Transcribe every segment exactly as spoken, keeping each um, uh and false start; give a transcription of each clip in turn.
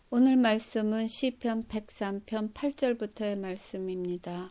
오늘 말씀은 시편 백삼 편 팔 절부터의 말씀입니다.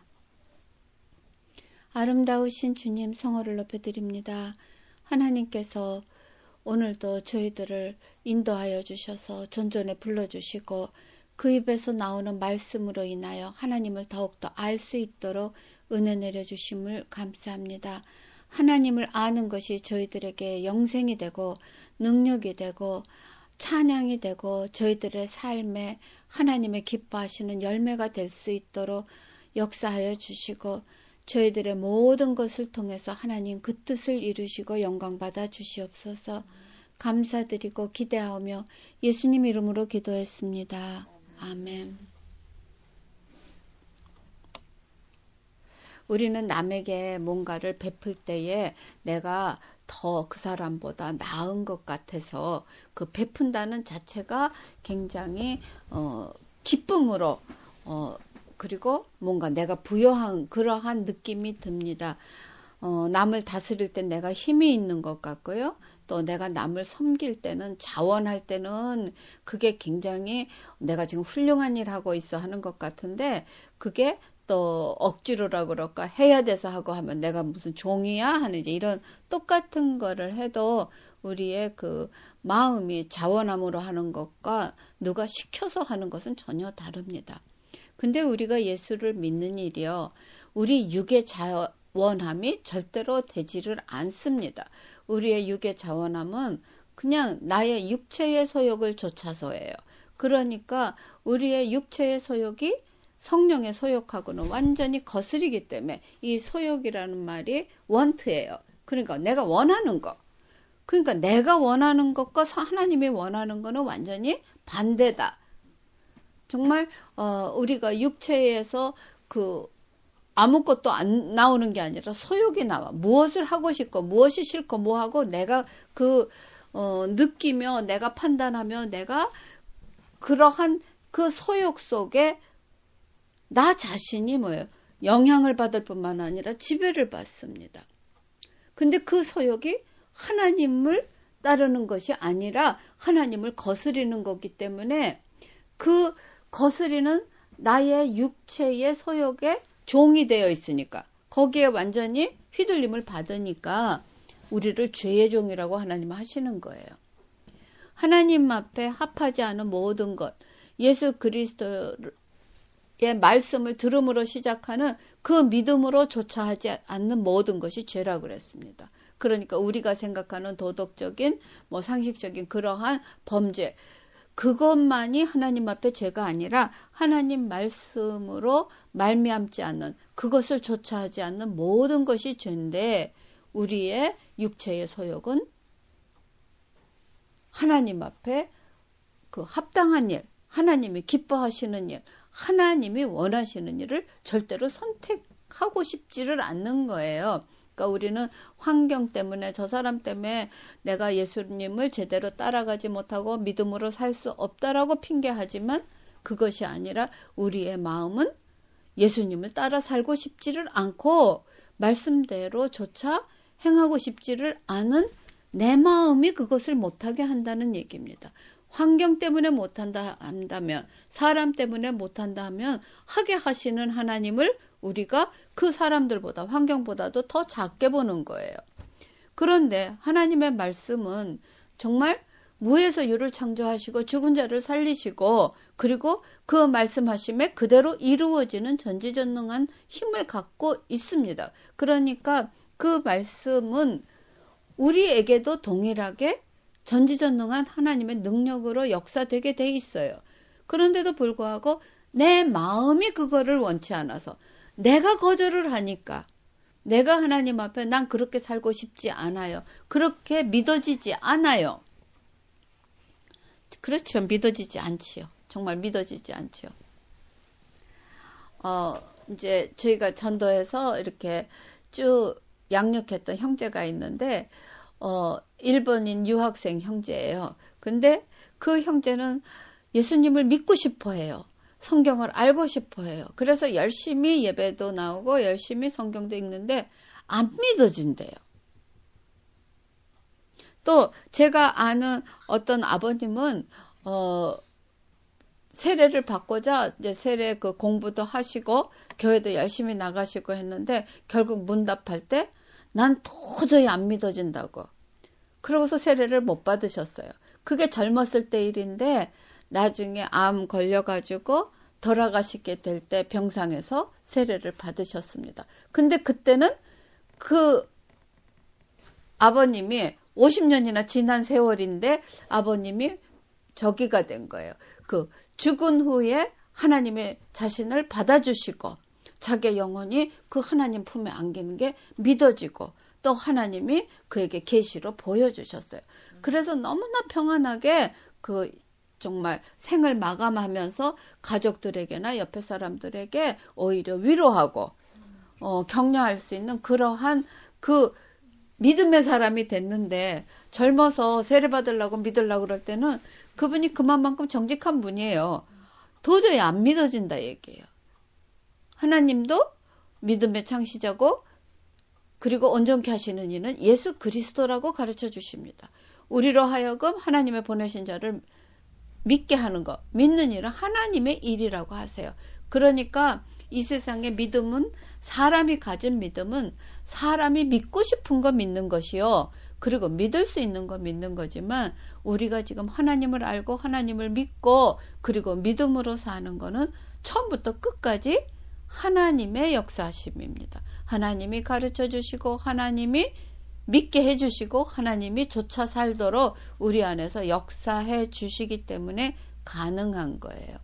아름다우신 주님 성호를 높여드립니다. 하나님께서 오늘도 저희들을 인도하여 주셔서 존전에 불러주시고 그 입에서 나오는 말씀으로 인하여 하나님을 더욱더 알 수 있도록 은혜 내려주심을 감사합니다. 하나님을 아는 것이 저희들에게 영생이 되고 능력이 되고 찬양이 되고 저희들의 삶에 하나님의 기뻐하시는 열매가 될 수 있도록 역사하여 주시고 저희들의 모든 것을 통해서 하나님 그 뜻을 이루시고 영광받아 주시옵소서. 감사드리고 기대하며 예수님 이름으로 기도했습니다. 아멘. 우리는 남에게 뭔가를 베풀 때에 내가 더 그 사람보다 나은 것 같아서 그 베푼다는 자체가 굉장히 어, 기쁨으로 어, 그리고 뭔가 내가 부여한 그러한 느낌이 듭니다. 어, 남을 다스릴 땐 내가 힘이 있는 것 같고요. 또 내가 남을 섬길 때는 자원할 때는 그게 굉장히 내가 지금 훌륭한 일 하고 있어 하는 것 같은데 그게 또 억지로라 그럴까 해야 돼서 하고 하면 내가 무슨 종이야 하는 이제 이런 똑같은 거를 해도 우리의 그 마음이 자원함으로 하는 것과 누가 시켜서 하는 것은 전혀 다릅니다. 근데 우리가 예수를 믿는 일이요. 우리 육의 자원함이 절대로 되지를 않습니다. 우리의 육의 자원함은 그냥 나의 육체의 소욕을 좇아서예요. 그러니까 우리의 육체의 소욕이 성령의 소욕하고는 완전히 거스리기 때문에 이 소욕이라는 말이 want예요. 그러니까 내가 원하는 거. 그러니까 내가 원하는 것과 하나님이 원하는 거는 완전히 반대다. 정말 어, 우리가 육체에서 그 아무것도 안 나오는 게 아니라 소욕이 나와. 무엇을 하고 싶고 무엇이 싫고 뭐하고 내가 그 어, 느끼며 내가 판단하며 내가 그러한 그 소욕 속에 나 자신이 뭐예요? 영향을 받을 뿐만 아니라 지배를 받습니다. 근데 그 소욕이 하나님을 따르는 것이 아니라 하나님을 거스리는 거기 때문에 그 거스리는 나의 육체의 소욕에 종이 되어 있으니까 거기에 완전히 휘둘림을 받으니까 우리를 죄의 종이라고 하나님 하시는 거예요. 하나님 앞에 합하지 않은 모든 것, 예수 그리스도를 의 말씀을 들음으로 시작하는 그 믿음으로 조차 하지 않는 모든 것이 죄라고 그랬습니다. 그러니까 우리가 생각하는 도덕적인 뭐 상식적인 그러한 범죄 그것만이 하나님 앞에 죄가 아니라 하나님 말씀으로 말미암지 않는 그것을 조차 하지 않는 모든 것이 죄인데 우리의 육체의 소욕은 하나님 앞에 그 합당한 일 하나님이 기뻐하시는 일 하나님이 원하시는 일을 절대로 선택하고 싶지를 않는 거예요. 그러니까 우리는 환경 때문에 저 사람 때문에 내가 예수님을 제대로 따라가지 못하고 믿음으로 살 수 없다라고 핑계하지만 그것이 아니라 우리의 마음은 예수님을 따라 살고 싶지를 않고 말씀대로조차 행하고 싶지를 않은 내 마음이 그것을 못하게 한다는 얘기입니다. 환경 때문에 못한다 한다면 사람 때문에 못한다 하면 하게 하시는 하나님을 우리가 그 사람들보다 환경보다도 더 작게 보는 거예요. 그런데 하나님의 말씀은 정말 무에서 유를 창조하시고 죽은 자를 살리시고 그리고 그 말씀하심에 그대로 이루어지는 전지전능한 힘을 갖고 있습니다. 그러니까 그 말씀은 우리에게도 동일하게 전지전능한 하나님의 능력으로 역사되게 돼 있어요. 그런데도 불구하고 내 마음이 그거를 원치 않아서 내가 거절을 하니까 내가 하나님 앞에 난 그렇게 살고 싶지 않아요. 그렇게 믿어지지 않아요. 그렇죠. 믿어지지 않지요. 정말 믿어지지 않지요. 어, 이제 저희가 전도해서 이렇게 쭉 양육했던 형제가 있는데 어, 일본인 유학생 형제예요. 근데 그 형제는 예수님을 믿고 싶어 해요. 성경을 알고 싶어 해요. 그래서 열심히 예배도 나오고 열심히 성경도 읽는데 안 믿어진대요. 또 제가 아는 어떤 아버님은 어, 세례를 받고자 이제 세례 그 공부도 하시고 교회도 열심히 나가시고 했는데 결국 문답할 때 난 도저히 안 믿어진다고. 그러고서 세례를 못 받으셨어요. 그게 젊었을 때 일인데 나중에 암 걸려가지고 돌아가시게 될 때 병상에서 세례를 받으셨습니다. 근데 그때는 그 아버님이 오십 년이나 지난 세월인데 아버님이 저기가 된 거예요. 그 죽은 후에 하나님의 자신을 받아주시고 자기의 영혼이 그 하나님 품에 안기는 게 믿어지고 또 하나님이 그에게 계시로 보여주셨어요. 그래서 너무나 평안하게 그 정말 생을 마감하면서 가족들에게나 옆에 사람들에게 오히려 위로하고 어, 격려할 수 있는 그러한 그 믿음의 사람이 됐는데 젊어서 세례 받으려고 믿으려고 그럴 때는 그분이 그만큼 정직한 분이에요. 도저히 안 믿어진다 얘기예요. 하나님도 믿음의 창시자고 그리고 온전케 하시는 이는 예수 그리스도라고 가르쳐 주십니다. 우리로 하여금 하나님의 보내신 자를 믿게 하는 것, 믿는 일은 하나님의 일이라고 하세요. 그러니까 이 세상의 믿음은 사람이 가진 믿음은 사람이 믿고 싶은 거 믿는 것이요. 그리고 믿을 수 있는 거 믿는 거지만 우리가 지금 하나님을 알고 하나님을 믿고 그리고 믿음으로 사는 거는 처음부터 끝까지 하나님의 역사심입니다. 하나님이 가르쳐 주시고 하나님이 믿게 해주시고 하나님이 조차 살도록 우리 안에서 역사해 주시기 때문에 가능한 거예요.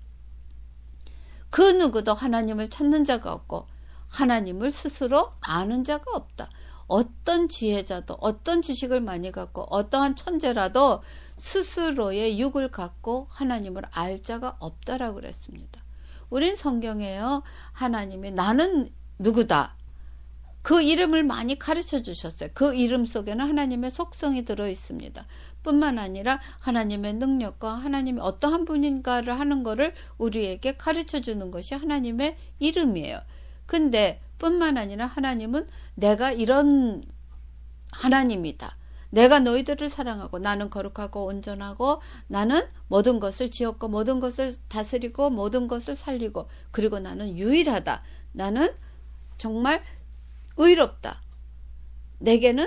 그 누구도 하나님을 찾는 자가 없고 하나님을 스스로 아는 자가 없다. 어떤 지혜자도 어떤 지식을 많이 갖고 어떠한 천재라도 스스로의 육을 갖고 하나님을 알 자가 없다라고 그랬습니다. 우린 성경에요. 하나님이 나는 누구다. 그 이름을 많이 가르쳐 주셨어요. 그 이름 속에는 하나님의 속성이 들어 있습니다. 뿐만 아니라 하나님의 능력과 하나님이 어떠한 분인가를 하는 것을 우리에게 가르쳐 주는 것이 하나님의 이름이에요. 근데 뿐만 아니라 하나님은 내가 이런 하나님이다. 내가 너희들을 사랑하고 나는 거룩하고 온전하고 나는 모든 것을 지었고 모든 것을 다스리고 모든 것을 살리고 그리고 나는 유일하다. 나는 정말 의롭다. 내게는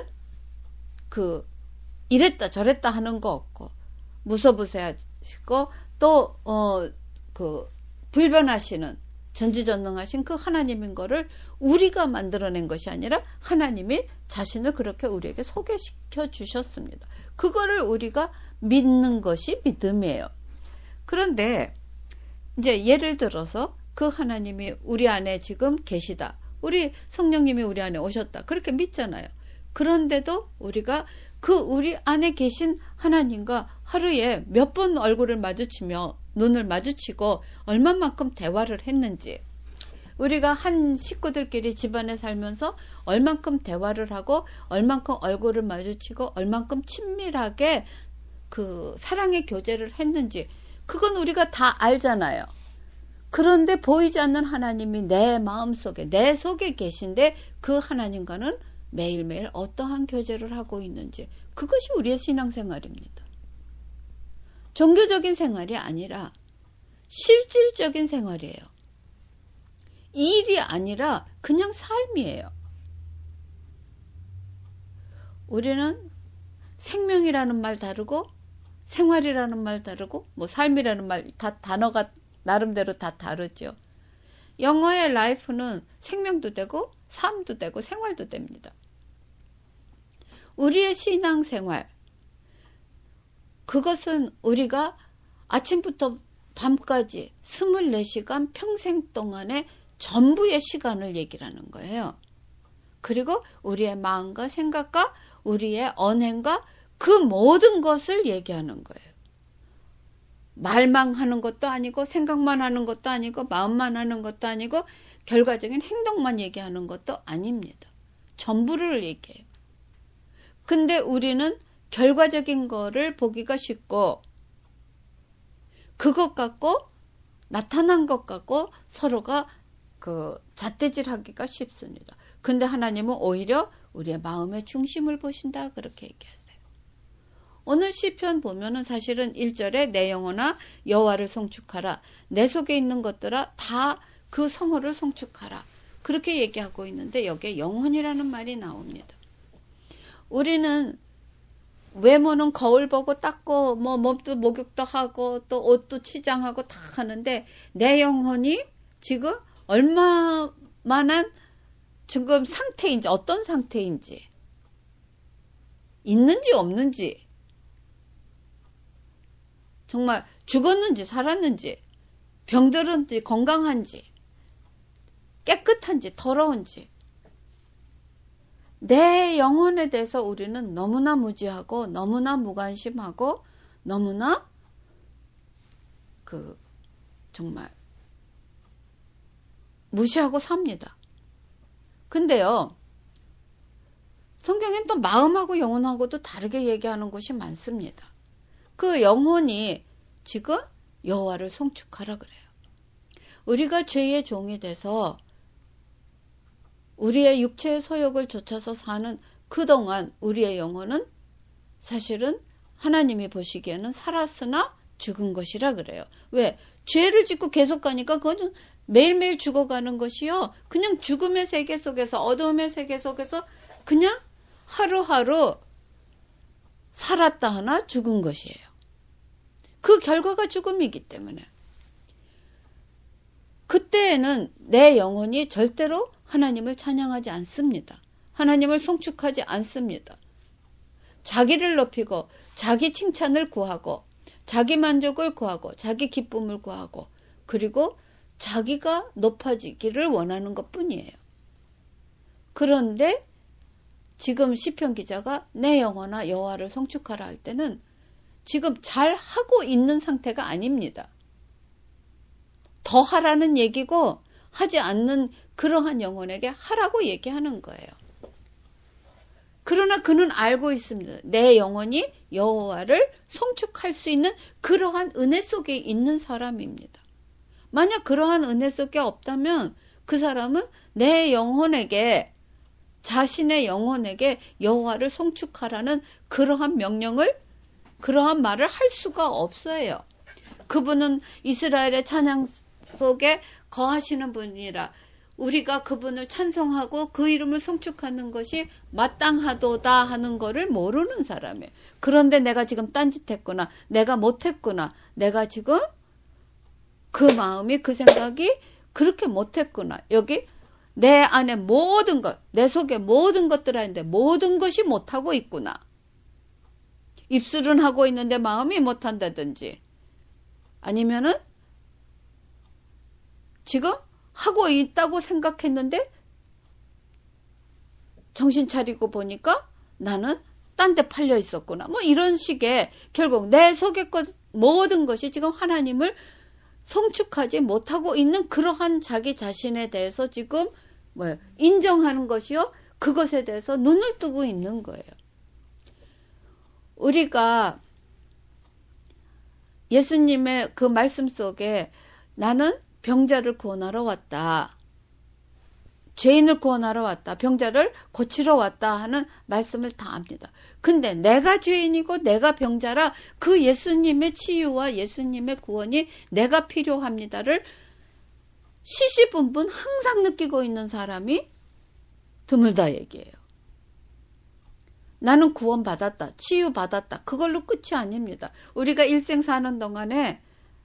그 이랬다 저랬다 하는 거 없고 무소부세하시고 또 어 그 불변하시는 전지전능하신 그 하나님인 거를 우리가 만들어낸 것이 아니라 하나님이 자신을 그렇게 우리에게 소개시켜 주셨습니다. 그거를 우리가 믿는 것이 믿음이에요. 그런데 이제 예를 들어서 그 하나님이 우리 안에 지금 계시다. 우리 성령님이 우리 안에 오셨다. 그렇게 믿잖아요. 그런데도 우리가 그 우리 안에 계신 하나님과 하루에 몇 번 얼굴을 마주치며 눈을 마주치고 얼마만큼 대화를 했는지 우리가 한 식구들끼리 집안에 살면서 얼만큼 대화를 하고 얼만큼 얼굴을 마주치고 얼만큼 친밀하게 그 사랑의 교제를 했는지 그건 우리가 다 알잖아요. 그런데 보이지 않는 하나님이 내 마음속에 내 속에 계신데 그 하나님과는 매일매일 어떠한 교제를 하고 있는지 그것이 우리의 신앙생활입니다. 종교적인 생활이 아니라 실질적인 생활이에요. 일이 아니라 그냥 삶이에요. 우리는 생명이라는 말 다르고 생활이라는 말 다르고 뭐 삶이라는 말 다 단어가 나름대로 다 다르죠. 영어의 life는 생명도 되고 삶도 되고 생활도 됩니다. 우리의 신앙생활 그것은 우리가 아침부터 밤까지 스물네 시간 평생 동안의 전부의 시간을 얘기를 하는 거예요. 그리고 우리의 마음과 생각과 우리의 언행과 그 모든 것을 얘기하는 거예요. 말만 하는 것도 아니고 생각만 하는 것도 아니고 마음만 하는 것도 아니고 결과적인 행동만 얘기하는 것도 아닙니다. 전부를 얘기해요. 근데 우리는 결과적인 거를 보기가 쉽고 그것 갖고 나타난 것 갖고 서로가 그 잣대질하기가 쉽습니다. 근데 하나님은 오히려 우리의 마음의 중심을 보신다 그렇게 얘기하세요. 오늘 시편 보면은 사실은 일 절에 내 영혼아 여호와를 송축하라. 내 속에 있는 것들아 다 그 성호를 송축하라. 그렇게 얘기하고 있는데 여기에 영혼이라는 말이 나옵니다. 우리는 외모는 거울 보고 닦고 뭐 몸도 목욕도 하고 또 옷도 치장하고 다 하는데 내 영혼이 지금 얼마만한 지금 상태인지 어떤 상태인지 있는지 없는지 정말 죽었는지 살았는지 병들었는지 건강한지 깨끗한지 더러운지 내 영혼에 대해서 우리는 너무나 무지하고 너무나 무관심하고 너무나 그 정말 무시하고 삽니다. 근데요, 성경엔 또 마음하고 영혼하고도 다르게 얘기하는 것이 많습니다. 그 영혼이 지금 여호와를 송축하라 그래요. 우리가 죄의 종이 돼서 우리의 육체의 소욕을 좇아서 사는 그동안 우리의 영혼은 사실은 하나님이 보시기에는 살았으나 죽은 것이라 그래요. 왜? 죄를 짓고 계속 가니까 그건 매일매일 죽어가는 것이요. 그냥 죽음의 세계 속에서 어두움의 세계 속에서 그냥 하루하루 살았다 하나 죽은 것이에요. 그 결과가 죽음이기 때문에 그때에는 내 영혼이 절대로 하나님을 찬양하지 않습니다. 하나님을 송축하지 않습니다. 자기를 높이고 자기 칭찬을 구하고 자기 만족을 구하고 자기 기쁨을 구하고 그리고 자기가 높아지기를 원하는 것뿐이에요. 그런데 지금 시편 기자가 내 영혼아 여호와를 송축하라 할 때는 지금 잘 하고 있는 상태가 아닙니다. 더 하라는 얘기고 하지 않는 그러한 영혼에게 하라고 얘기하는 거예요. 그러나 그는 알고 있습니다. 내 영혼이 여호와를 송축할 수 있는 그러한 은혜 속에 있는 사람입니다. 만약 그러한 은혜 속에 없다면 그 사람은 내 영혼에게 자신의 영혼에게 여호와를 송축하라는 그러한 명령을 그러한 말을 할 수가 없어요. 그분은 이스라엘의 찬양 속에 거하시는 분이라 우리가 그분을 찬송하고 그 이름을 송축하는 것이 마땅하도다 하는 거를 모르는 사람이에요. 그런데 내가 지금 딴짓했구나. 내가 못했구나. 내가 지금 그 마음이 그 생각이 그렇게 못했구나. 여기 내 안에 모든 것, 내 속에 모든 것들 아닌데 모든 것이 못하고 있구나. 입술은 하고 있는데 마음이 못한다든지 아니면은 지금 하고 있다고 생각했는데 정신 차리고 보니까 나는 딴 데 팔려 있었구나. 뭐 이런 식의 결국 내 속의 것 모든 것이 지금 하나님을 송축하지 못하고 있는 그러한 자기 자신에 대해서 지금 뭐 인정하는 것이요. 그것에 대해서 눈을 뜨고 있는 거예요. 우리가 예수님의 그 말씀 속에 나는 병자를 구원하러 왔다. 죄인을 구원하러 왔다. 병자를 고치러 왔다 하는 말씀을 다 압니다. 근데 내가 죄인이고 내가 병자라 그 예수님의 치유와 예수님의 구원이 내가 필요합니다를 시시분분 항상 느끼고 있는 사람이 드물다 얘기예요. 나는 구원받았다. 치유받았다. 그걸로 끝이 아닙니다. 우리가 일생 사는 동안에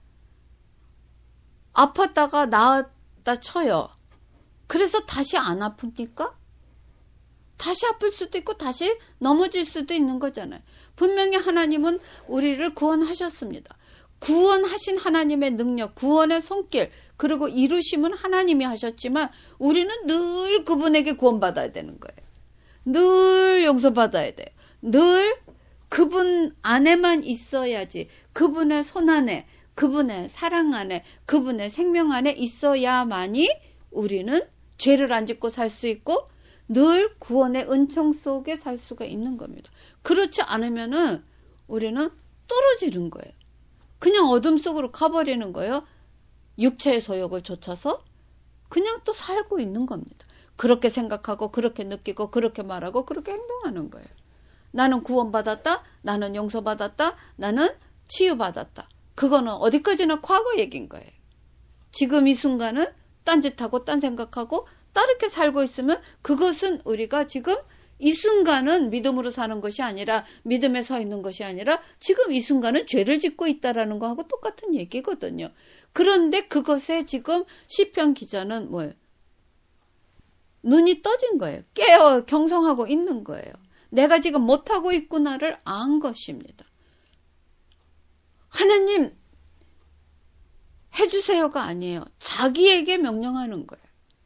아팠다가 나았다 쳐요. 그래서 다시 안 아픕니까? 다시 아플 수도 있고 다시 넘어질 수도 있는 거잖아요. 분명히 하나님은 우리를 구원하셨습니다. 구원하신 하나님의 능력, 구원의 손길, 그리고 이루심은 하나님이 하셨지만 우리는 늘 그분에게 구원받아야 되는 거예요. 늘 용서받아야 돼요. 늘 그분 안에만 있어야지. 그분의 손 안에, 그분의 사랑 안에, 그분의 생명 안에 있어야만이 우리는 죄를 안 짓고 살 수 있고 늘 구원의 은총 속에 살 수가 있는 겁니다. 그렇지 않으면은 우리는 떨어지는 거예요. 그냥 어둠 속으로 가버리는 거예요. 육체의 소욕을 좇아서 그냥 또 살고 있는 겁니다. 그렇게 생각하고 그렇게 느끼고 그렇게 말하고 그렇게 행동하는 거예요. 나는 구원받았다. 나는 용서받았다. 나는 치유받았다. 그거는 어디까지나 과거 얘기인 거예요. 지금 이 순간은 딴짓하고 딴 생각하고 다르게 살고 있으면 그것은 우리가 지금 이 순간은 믿음으로 사는 것이 아니라 믿음에 서 있는 것이 아니라 지금 이 순간은 죄를 짓고 있다라는 거하고 똑같은 얘기거든요. 그런데 그것에 지금 시편 기자는 뭐예요? 눈이 떠진 거예요. 깨어 경성하고 있는 거예요. 내가 지금 못하고 있구나를 안 것입니다. 하나님 해주세요가 아니에요. 자기에게 명령하는 거예요.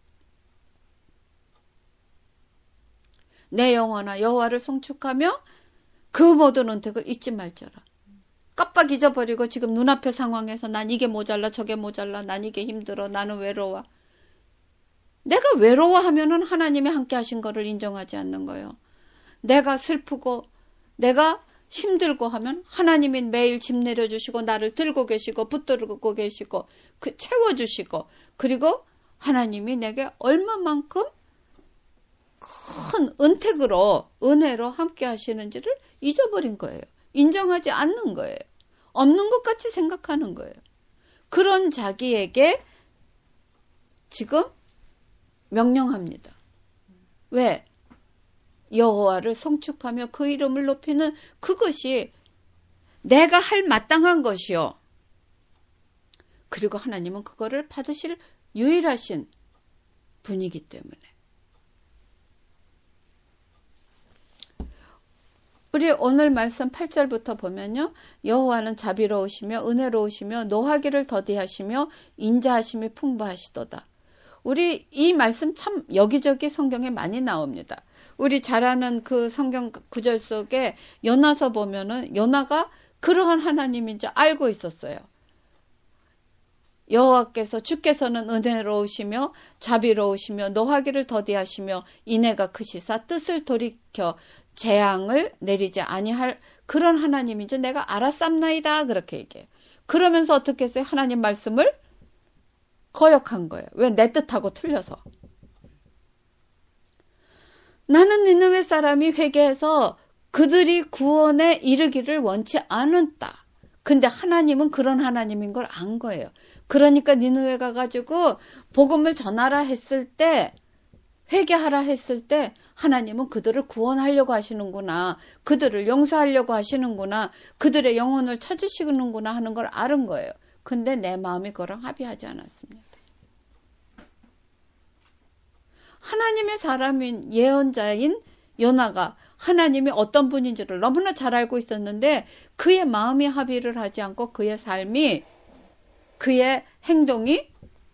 내 영혼아 여호와를 송축하며 그 모든 은택을 잊지 말자라. 깜빡 잊어버리고 지금 눈앞의 상황에서 난 이게 모자라 저게 모자라 난 이게 힘들어 나는 외로워. 내가 외로워하면은 하나님이 함께 하신 거를 인정하지 않는 거예요. 내가 슬프고 내가 힘들고 하면 하나님이 매일 짐 내려주시고 나를 들고 계시고 붙들고 계시고 그 채워주시고 그리고 하나님이 내게 얼마만큼 큰 은택으로 은혜로 함께 하시는지를 잊어버린 거예요. 인정하지 않는 거예요. 없는 것 같이 생각하는 거예요. 그런 자기에게 지금 명령합니다. 왜? 여호와를 송축하며 그 이름을 높이는 그것이 내가 할 마땅한 것이요. 그리고 하나님은 그거를 받으실 유일하신 분이기 때문에. 우리 오늘 말씀 팔 절부터 보면요. 여호와는 자비로우시며 은혜로우시며 노하기를 더디하시며 인자하심이 풍부하시도다. 우리 이 말씀 참 여기저기 성경에 많이 나옵니다. 우리 잘 아는 그 성경 구절 속에 요나서 보면은 요나가 그러한 하나님인지 알고 있었어요. 여호와께서 주께서는 은혜로우시며 자비로우시며 노하기를 더디하시며 인애가 크시사 뜻을 돌이켜 재앙을 내리지 아니할 그런 하나님인 줄 내가 알았삼나이다 그렇게 얘기해요. 그러면서 어떻게 했어요? 하나님 말씀을 거역한 거예요. 왜? 내 뜻하고 틀려서. 나는 니느웨 사람이 회개해서 그들이 구원에 이르기를 원치 않았다. 근데 하나님은 그런 하나님인 걸 안 거예요. 그러니까 니느웨 가가지고 복음을 전하라 했을 때 회개하라 했을 때 하나님은 그들을 구원하려고 하시는구나. 그들을 용서하려고 하시는구나. 그들의 영혼을 찾으시는구나 하는 걸 아는 거예요. 근데 내 마음이 그거랑 합의하지 않았습니다. 하나님의 사람인 예언자인 요나가 하나님이 어떤 분인지를 너무나 잘 알고 있었는데 그의 마음이 합의를 하지 않고 그의 삶이 그의 행동이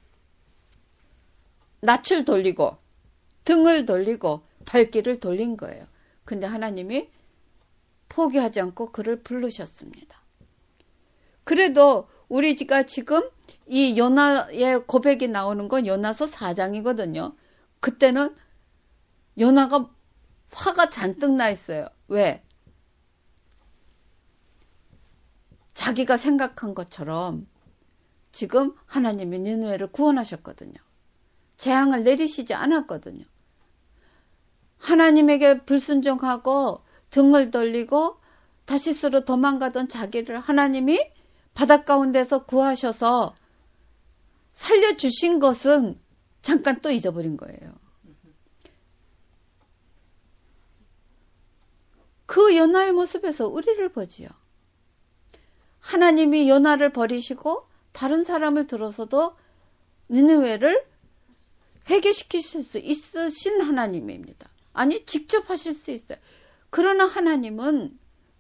낯을 돌리고 등을 돌리고 발길을 돌린 거예요. 근데 하나님이 포기하지 않고 그를 부르셨습니다. 그래도 우리가 지금 이 요나의 고백이 나오는 건 요나서 사 장이거든요. 그때는 요나가 화가 잔뜩 나 있어요. 왜? 자기가 생각한 것처럼 지금 하나님이 니느웨를 구원하셨거든요. 재앙을 내리시지 않았거든요. 하나님에게 불순종하고 등을 돌리고 다시스로 도망가던 자기를 하나님이 바닷 가운데서 구하셔서 살려주신 것은 잠깐 또 잊어버린 거예요. 그 요나의 모습에서 우리를 보지요. 하나님이 요나를 버리시고 다른 사람을 들어서도 니느웨를 회개시키실 수 있으신 하나님입니다. 아니 직접 하실 수 있어요. 그러나 하나님은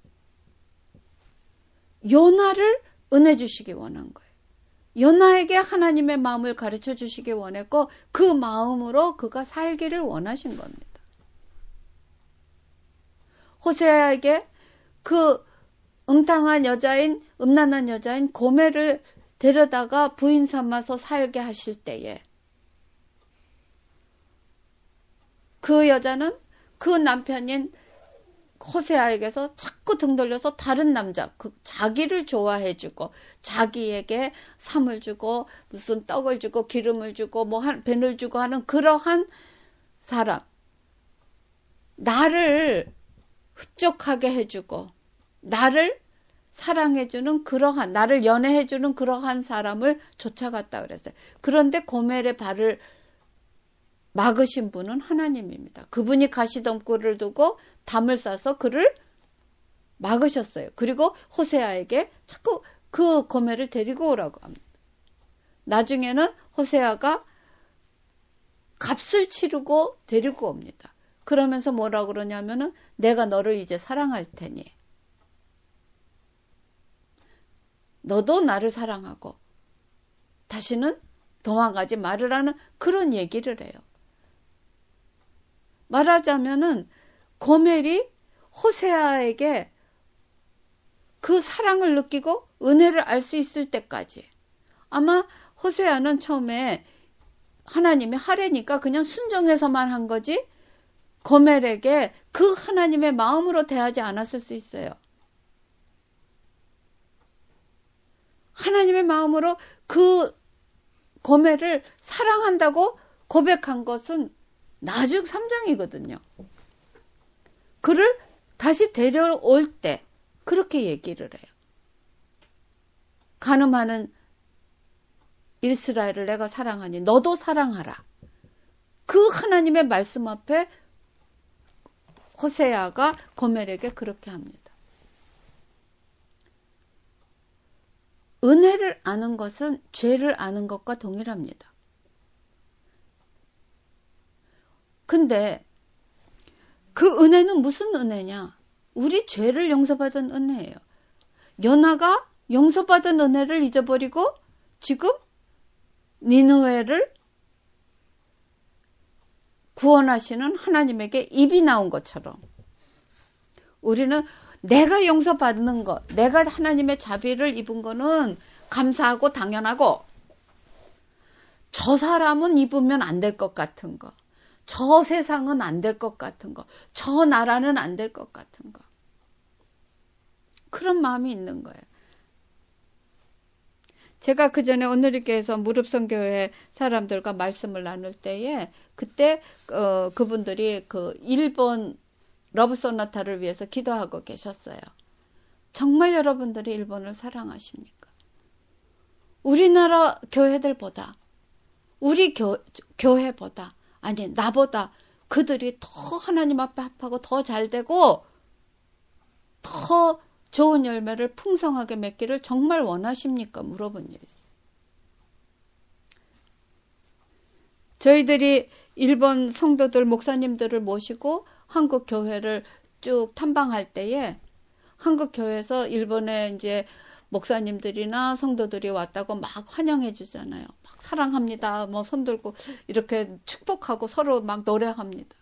요나를 은혜 주시기 원한 거예요. 요나에게 하나님의 마음을 가르쳐 주시기 원했고 그 마음으로 그가 살기를 원하신 겁니다. 호세아에게 그 음탕한 여자인 음란한 여자인 고멜을 데려다가 부인 삼아서 살게 하실 때에 그 여자는 그 남편인 호세아에게서 자꾸 등 돌려서 다른 남자, 그 자기를 좋아해주고 자기에게 삼을 주고 무슨 떡을 주고 기름을 주고 뭐 한 벤을 주고 하는 그러한 사람, 나를 흡족하게 해주고 나를 사랑해주는 그러한, 나를 연애해주는 그러한 사람을 쫓아갔다 그랬어요. 그런데 고멜의 발을 막으신 분은 하나님입니다. 그분이 가시덤불을 두고 담을 싸서 그를 막으셨어요. 그리고 호세아에게 자꾸 그 고멜을 데리고 오라고 합니다. 나중에는 호세아가 값을 치르고 데리고 옵니다. 그러면서 뭐라고 그러냐면은 내가 너를 이제 사랑할 테니 너도 나를 사랑하고 다시는 도망가지 말으라는 그런 얘기를 해요. 말하자면은 고멜이 호세아에게 그 사랑을 느끼고 은혜를 알 수 있을 때까지 아마 호세아는 처음에 하나님이 하래니까 그냥 순종해서만 한 거지 고멜에게 그 하나님의 마음으로 대하지 않았을 수 있어요. 하나님의 마음으로 그 고멜을 사랑한다고 고백한 것은 나중 삼 장이거든요. 그를 다시 데려올 때 그렇게 얘기를 해요. 간음하는 이스라엘을 내가 사랑하니 너도 사랑하라. 그 하나님의 말씀 앞에 호세아가 고멜에게 그렇게 합니다. 은혜를 아는 것은 죄를 아는 것과 동일합니다. 근데 그 은혜는 무슨 은혜냐? 우리 죄를 용서받은 은혜예요. 요나가 용서받은 은혜를 잊어버리고 지금 니느웨를 구원하시는 하나님에게 입이 나온 것처럼 우리는 내가 용서받는 것, 내가 하나님의 자비를 입은 거는 감사하고 당연하고 저 사람은 입으면 안 될 것 같은 거, 저 세상은 안 될 것 같은 거, 저 나라는 안 될 것 같은 거. 그런 마음이 있는 거예요. 제가 그 전에 오늘리교에서 무릎선교회 사람들과 말씀을 나눌 때에 그때 어, 그분들이 그 일본 러브 소나타를 위해서 기도하고 계셨어요. 정말 여러분들이 일본을 사랑하십니까? 우리나라 교회들보다 우리 교, 교회보다 아니 나보다 그들이 더 하나님 앞에 합하고 더 잘되고 더 좋은 열매를 풍성하게 맺기를 정말 원하십니까? 물어본 일이 있어요. 저희들이 일본 성도들, 목사님들을 모시고 한국 교회를 쭉 탐방할 때에 한국 교회에서 일본에 이제 목사님들이나 성도들이 왔다고 막 환영해 주잖아요. 막 사랑합니다. 뭐 손들고 이렇게 축복하고 서로 막 노래합니다.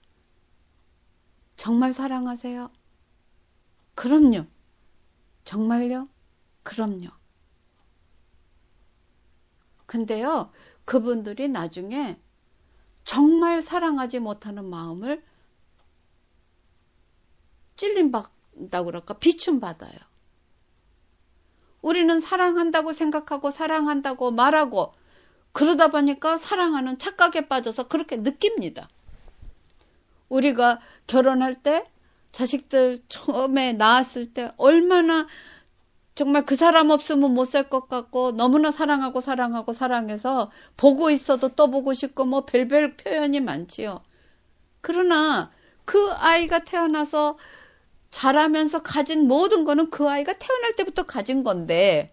정말 사랑하세요? 그럼요. 정말요? 그럼요. 근데요, 그분들이 나중에 정말 사랑하지 못하는 마음을 찔림받다고 그럴까? 비춤받아요. 우리는 사랑한다고 생각하고 사랑한다고 말하고 그러다 보니까 사랑하는 착각에 빠져서 그렇게 느낍니다. 우리가 결혼할 때 자식들 처음에 낳았을 때 얼마나 정말 그 사람 없으면 못 살 것 같고 너무나 사랑하고 사랑하고 사랑해서 보고 있어도 또 보고 싶고 뭐 별별 표현이 많지요. 그러나 그 아이가 태어나서 자라면서 가진 모든 거는 그 아이가 태어날 때부터 가진 건데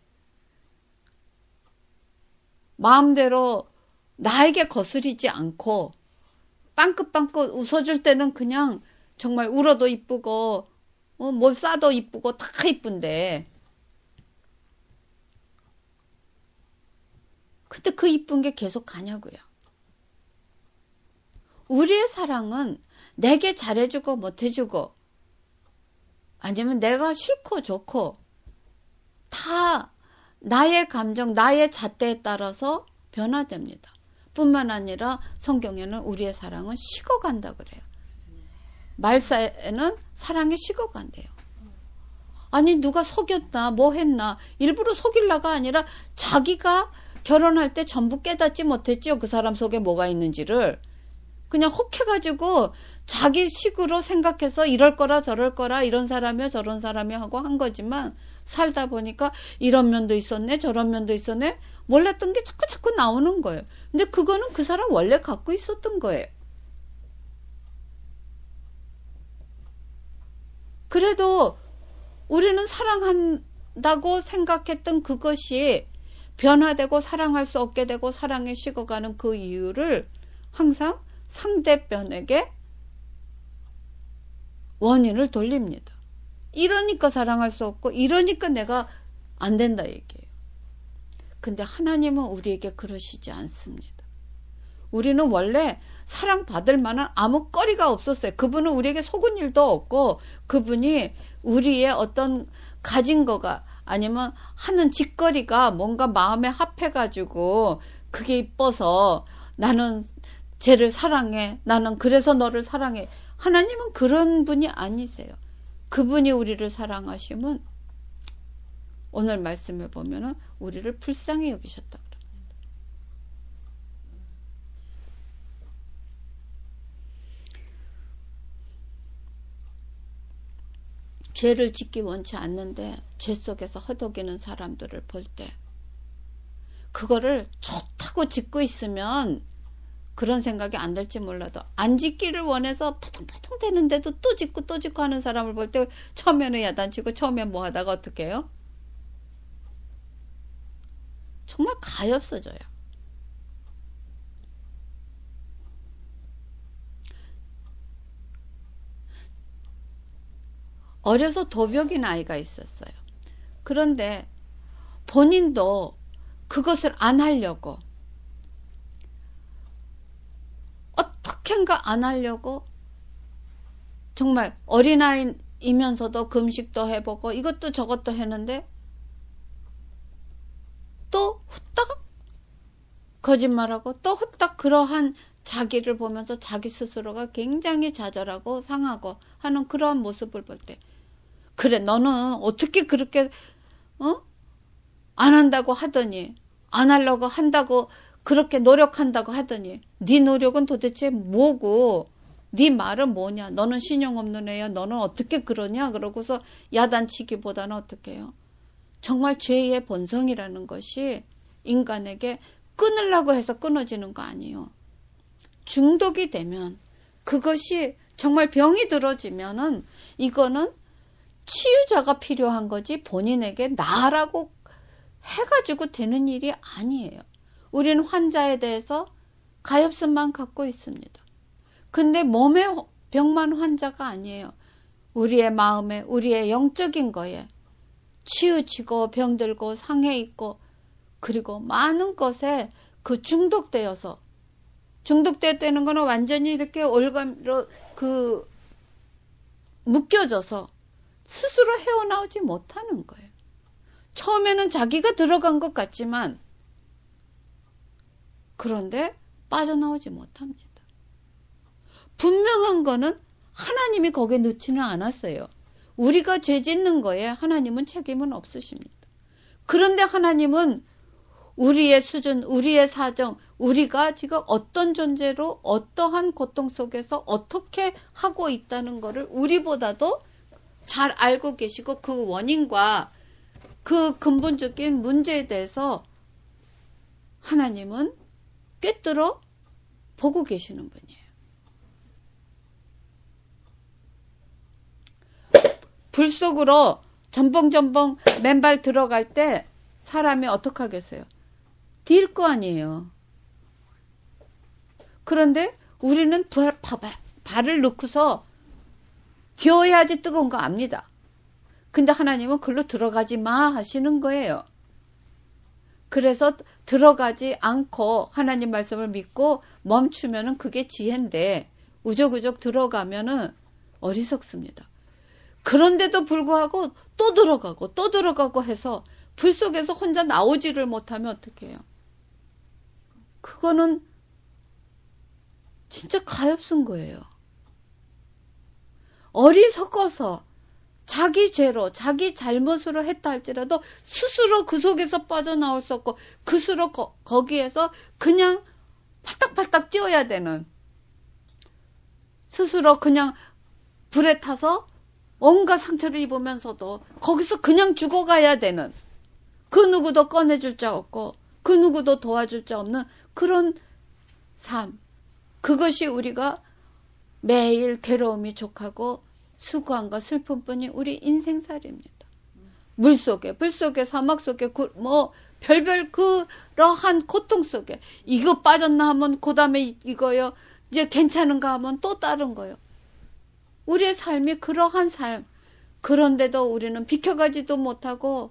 마음대로 나에게 거스리지 않고 빵긋빵긋 웃어줄 때는 그냥 정말 울어도 이쁘고 어, 뭐 싸도 이쁘고 다 이쁜데 근데 그 이쁜 게 계속 가냐고요. 우리의 사랑은 내게 잘해주고 못해주고 아니면 내가 싫고 좋고 다 나의 감정, 나의 잣대에 따라서 변화됩니다. 뿐만 아니라 성경에는 우리의 사랑은 식어간다 그래요. 말사에는 사랑이 식어간대요. 아니 누가 속였나 뭐 했나 일부러 속일라가 아니라 자기가 결혼할 때 전부 깨닫지 못했지요. 그 사람 속에 뭐가 있는지를. 그냥 혹해가지고 자기 식으로 생각해서 이럴 거라 저럴 거라 이런 사람이야 저런 사람이야 하고 한 거지만 살다 보니까 이런 면도 있었네 저런 면도 있었네 몰랐던 게 자꾸 자꾸 나오는 거예요. 근데 그거는 그 사람 원래 갖고 있었던 거예요. 그래도 우리는 사랑한다고 생각했던 그것이 변화되고 사랑할 수 없게 되고 사랑에 식어가는 그 이유를 항상 상대편에게 원인을 돌립니다. 이러니까 사랑할 수 없고 이러니까 내가 안 된다 얘기예요. 근데 하나님은 우리에게 그러시지 않습니다. 우리는 원래 사랑받을 만한 아무 거리가 없었어요. 그분은 우리에게 속은 일도 없고 그분이 우리의 어떤 가진 거가 아니면 하는 짓거리가 뭔가 마음에 합해가지고 그게 이뻐서 나는 쟤를 사랑해. 나는 그래서 너를 사랑해. 하나님은 그런 분이 아니세요. 그분이 우리를 사랑하시면 오늘 말씀을 보면은 우리를 불쌍히 여기셨다 그럽니다. 죄를 짓기 원치 않는데 죄 속에서 허덕이는 사람들을 볼 때 그거를 좋다고 짓고 있으면 그런 생각이 안 들지 몰라도 안 짓기를 원해서 푸둥푸둥 되는데도 또 짓고 또 짓고 하는 사람을 볼 때 처음에는 야단치고 처음에 뭐 하다가 어떻게 해요? 정말 가엾어져요. 어려서 도벽인 아이가 있었어요. 그런데 본인도 그것을 안 하려고 어떻게인가 안 하려고 정말 어린아이이면서도 금식도 해보고 이것도 저것도 했는데 또 후딱 거짓말하고 또 후딱 그러한 자기를 보면서 자기 스스로가 굉장히 좌절하고 상하고 하는 그러한 모습을 볼 때 그래 너는 어떻게 그렇게 어? 안 한다고 하더니 안 하려고 한다고 그렇게 노력한다고 하더니 네 노력은 도대체 뭐고 네 말은 뭐냐 너는 신용 없는 애야 너는 어떻게 그러냐 그러고서 야단치기보다는 어떻게 해요? 정말 죄의 본성이라는 것이 인간에게 끊으려고 해서 끊어지는 거 아니에요. 중독이 되면 그것이 정말 병이 들어지면은 이거는 치유자가 필요한 거지 본인에게 나라고 해가지고 되는 일이 아니에요. 우리는 환자에 대해서 가엾음만 갖고 있습니다. 근데 몸의 병만 환자가 아니에요. 우리의 마음에 우리의 영적인 거에 치우치고 병들고 상해 있고 그리고 많은 것에 그 중독되어서 중독되었다는 거는 완전히 이렇게 올가미로 그 묶여져서 스스로 헤어나오지 못하는 거예요. 처음에는 자기가 들어간 것 같지만 그런데 빠져나오지 못합니다. 분명한 거는 하나님이 거기에 넣지는 않았어요. 우리가 죄 짓는 거에 하나님은 책임은 없으십니다. 그런데 하나님은 우리의 수준, 우리의 사정, 우리가 지금 어떤 존재로 어떠한 고통 속에서 어떻게 하고 있다는 것을 우리보다도 잘 알고 계시고 그 원인과 그 근본적인 문제에 대해서 하나님은 꿰뚫어 보고 계시는 분이에요. 불 속으로 전벙전벙 맨발 들어갈 때 사람이 어떻게 하겠어요? 뛸 거 아니에요. 그런데 우리는 발, 발을 넣고서 기어야지 뜨거운 거 압니다. 근데 하나님은 글로 들어가지 마 하시는 거예요. 그래서 들어가지 않고 하나님 말씀을 믿고 멈추면은 그게 지혜인데 우적우적 들어가면은 어리석습니다. 그런데도 불구하고 또 들어가고 또 들어가고 해서 불 속에서 혼자 나오지를 못하면 어떻게 해요? 그거는 진짜 가엾은 거예요. 어리석어서 자기 죄로 자기 잘못으로 했다 할지라도 스스로 그 속에서 빠져나올 수 없고 그스로 거, 거기에서 그냥 팔딱팔딱 뛰어야 되는 스스로 그냥 불에 타서 온갖 상처를 입으면서도 거기서 그냥 죽어가야 되는, 그 누구도 꺼내줄 자 없고 그 누구도 도와줄 자 없는 그런 삶. 그것이 우리가 매일 괴로움이 족하고 수고함과 슬픔뿐이 우리 인생살이입니다. 물속에, 불속에, 사막 속에, 뭐 별별 그러한 고통 속에 이거 빠졌나 하면 그 다음에 이거요. 이제 괜찮은가 하면 또 다른 거요. 우리의 삶이 그러한 삶. 그런데도 우리는 비켜가지도 못하고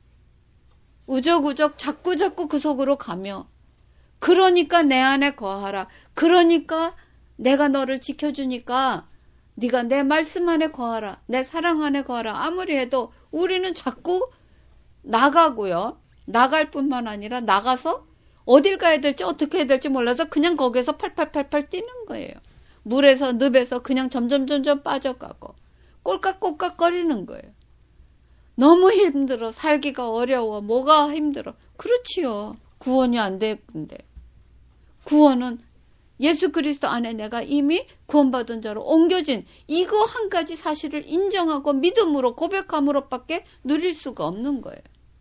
우적우적 자꾸 자꾸 그 속으로 가며, 그러니까 내 안에 거하라. 그러니까 내가 너를 지켜주니까 네가 내 말씀 안에 거하라. 내 사랑 안에 거하라. 아무리 해도 우리는 자꾸 나가고요. 나갈 뿐만 아니라 나가서 어딜 가야 될지 어떻게 해야 될지 몰라서 그냥 거기서 팔팔팔팔 뛰는 거예요. 물에서 늪에서 그냥 점점 점점 빠져가고 꼴깍꼴깍 거리는 거예요. 너무 힘들어. 살기가 어려워. 뭐가 힘들어. 그렇지요. 구원이 안 되는데. 구원은 예수 그리스도 안에 내가 이미 구원받은 자로 옮겨진 이거 한 가지 사실을 인정하고 믿음으로 고백함으로밖에 누릴 수가 없는 거예요.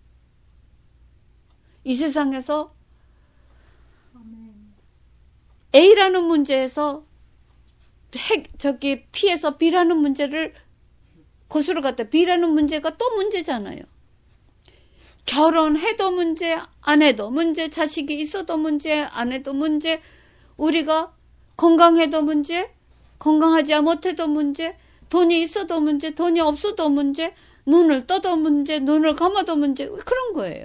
이 세상에서 A라는 문제에서 핵, 저기 P에서 B라는 문제를 고수로 갔다 B라는 문제가 또 문제잖아요. 결혼해도 문제, 안 해도 문제, 자식이 있어도 문제, 안 해도 문제, 우리가 건강해도 문제, 건강하지 못해도 문제, 돈이 있어도 문제, 돈이 없어도 문제, 눈을 떠도 문제, 눈을 감아도 문제, 그런 거예요.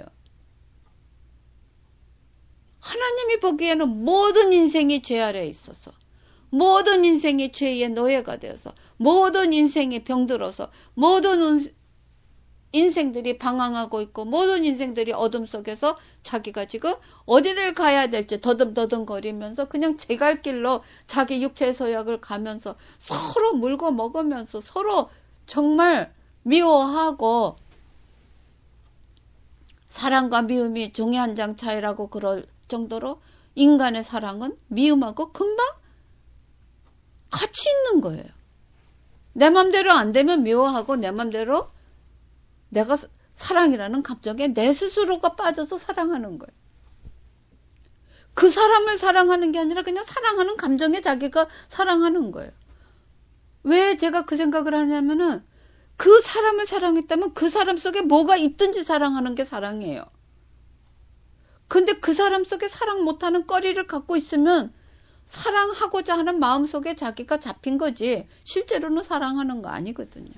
하나님이 보기에는 모든 인생이 죄 아래에 있어서, 모든 인생이 죄의 노예가 되어서, 모든 인생이 병들어서, 모든 인생들이 방황하고 있고, 모든 인생들이 어둠 속에서 자기가 지금 어디를 가야 될지 더듬더듬 거리면서 그냥 제 갈 길로 자기 육체의 소약을 가면서 서로 물고 먹으면서 서로 정말 미워하고, 사랑과 미움이 종이 한 장 차이라고 그럴 정도로 인간의 사랑은 미움하고 금방 같이 있는 거예요. 내 맘대로 안 되면 미워하고 내 맘대로 내가 사랑이라는 감정에 내 스스로가 빠져서 사랑하는 거예요. 그 사람을 사랑하는 게 아니라 그냥 사랑하는 감정에 자기가 사랑하는 거예요. 왜 제가 그 생각을 하냐면은 그 사람을 사랑했다면 그 사람 속에 뭐가 있든지 사랑하는 게 사랑이에요. 근데 그 사람 속에 사랑 못하는 꺼리를 갖고 있으면 사랑하고자 하는 마음속에 자기가 잡힌 거지 실제로는 사랑하는 거 아니거든요.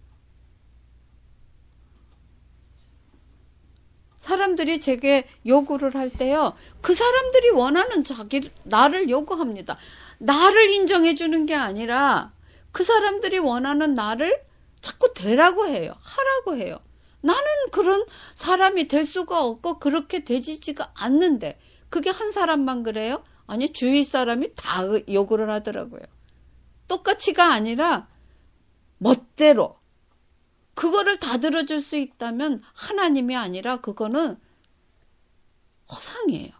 사람들이 제게 요구를 할 때요, 그 사람들이 원하는 자기, 나를 요구합니다. 나를 인정해 주는 게 아니라 그 사람들이 원하는 나를 자꾸 되라고 해요. 하라고 해요. 나는 그런 사람이 될 수가 없고 그렇게 되지지가 않는데 그게 한 사람만 그래요? 아니, 주위 사람이 다 요구를 하더라고요. 똑같이가 아니라 멋대로. 그거를 다 들어줄 수 있다면 하나님이 아니라 그거는 허상이에요.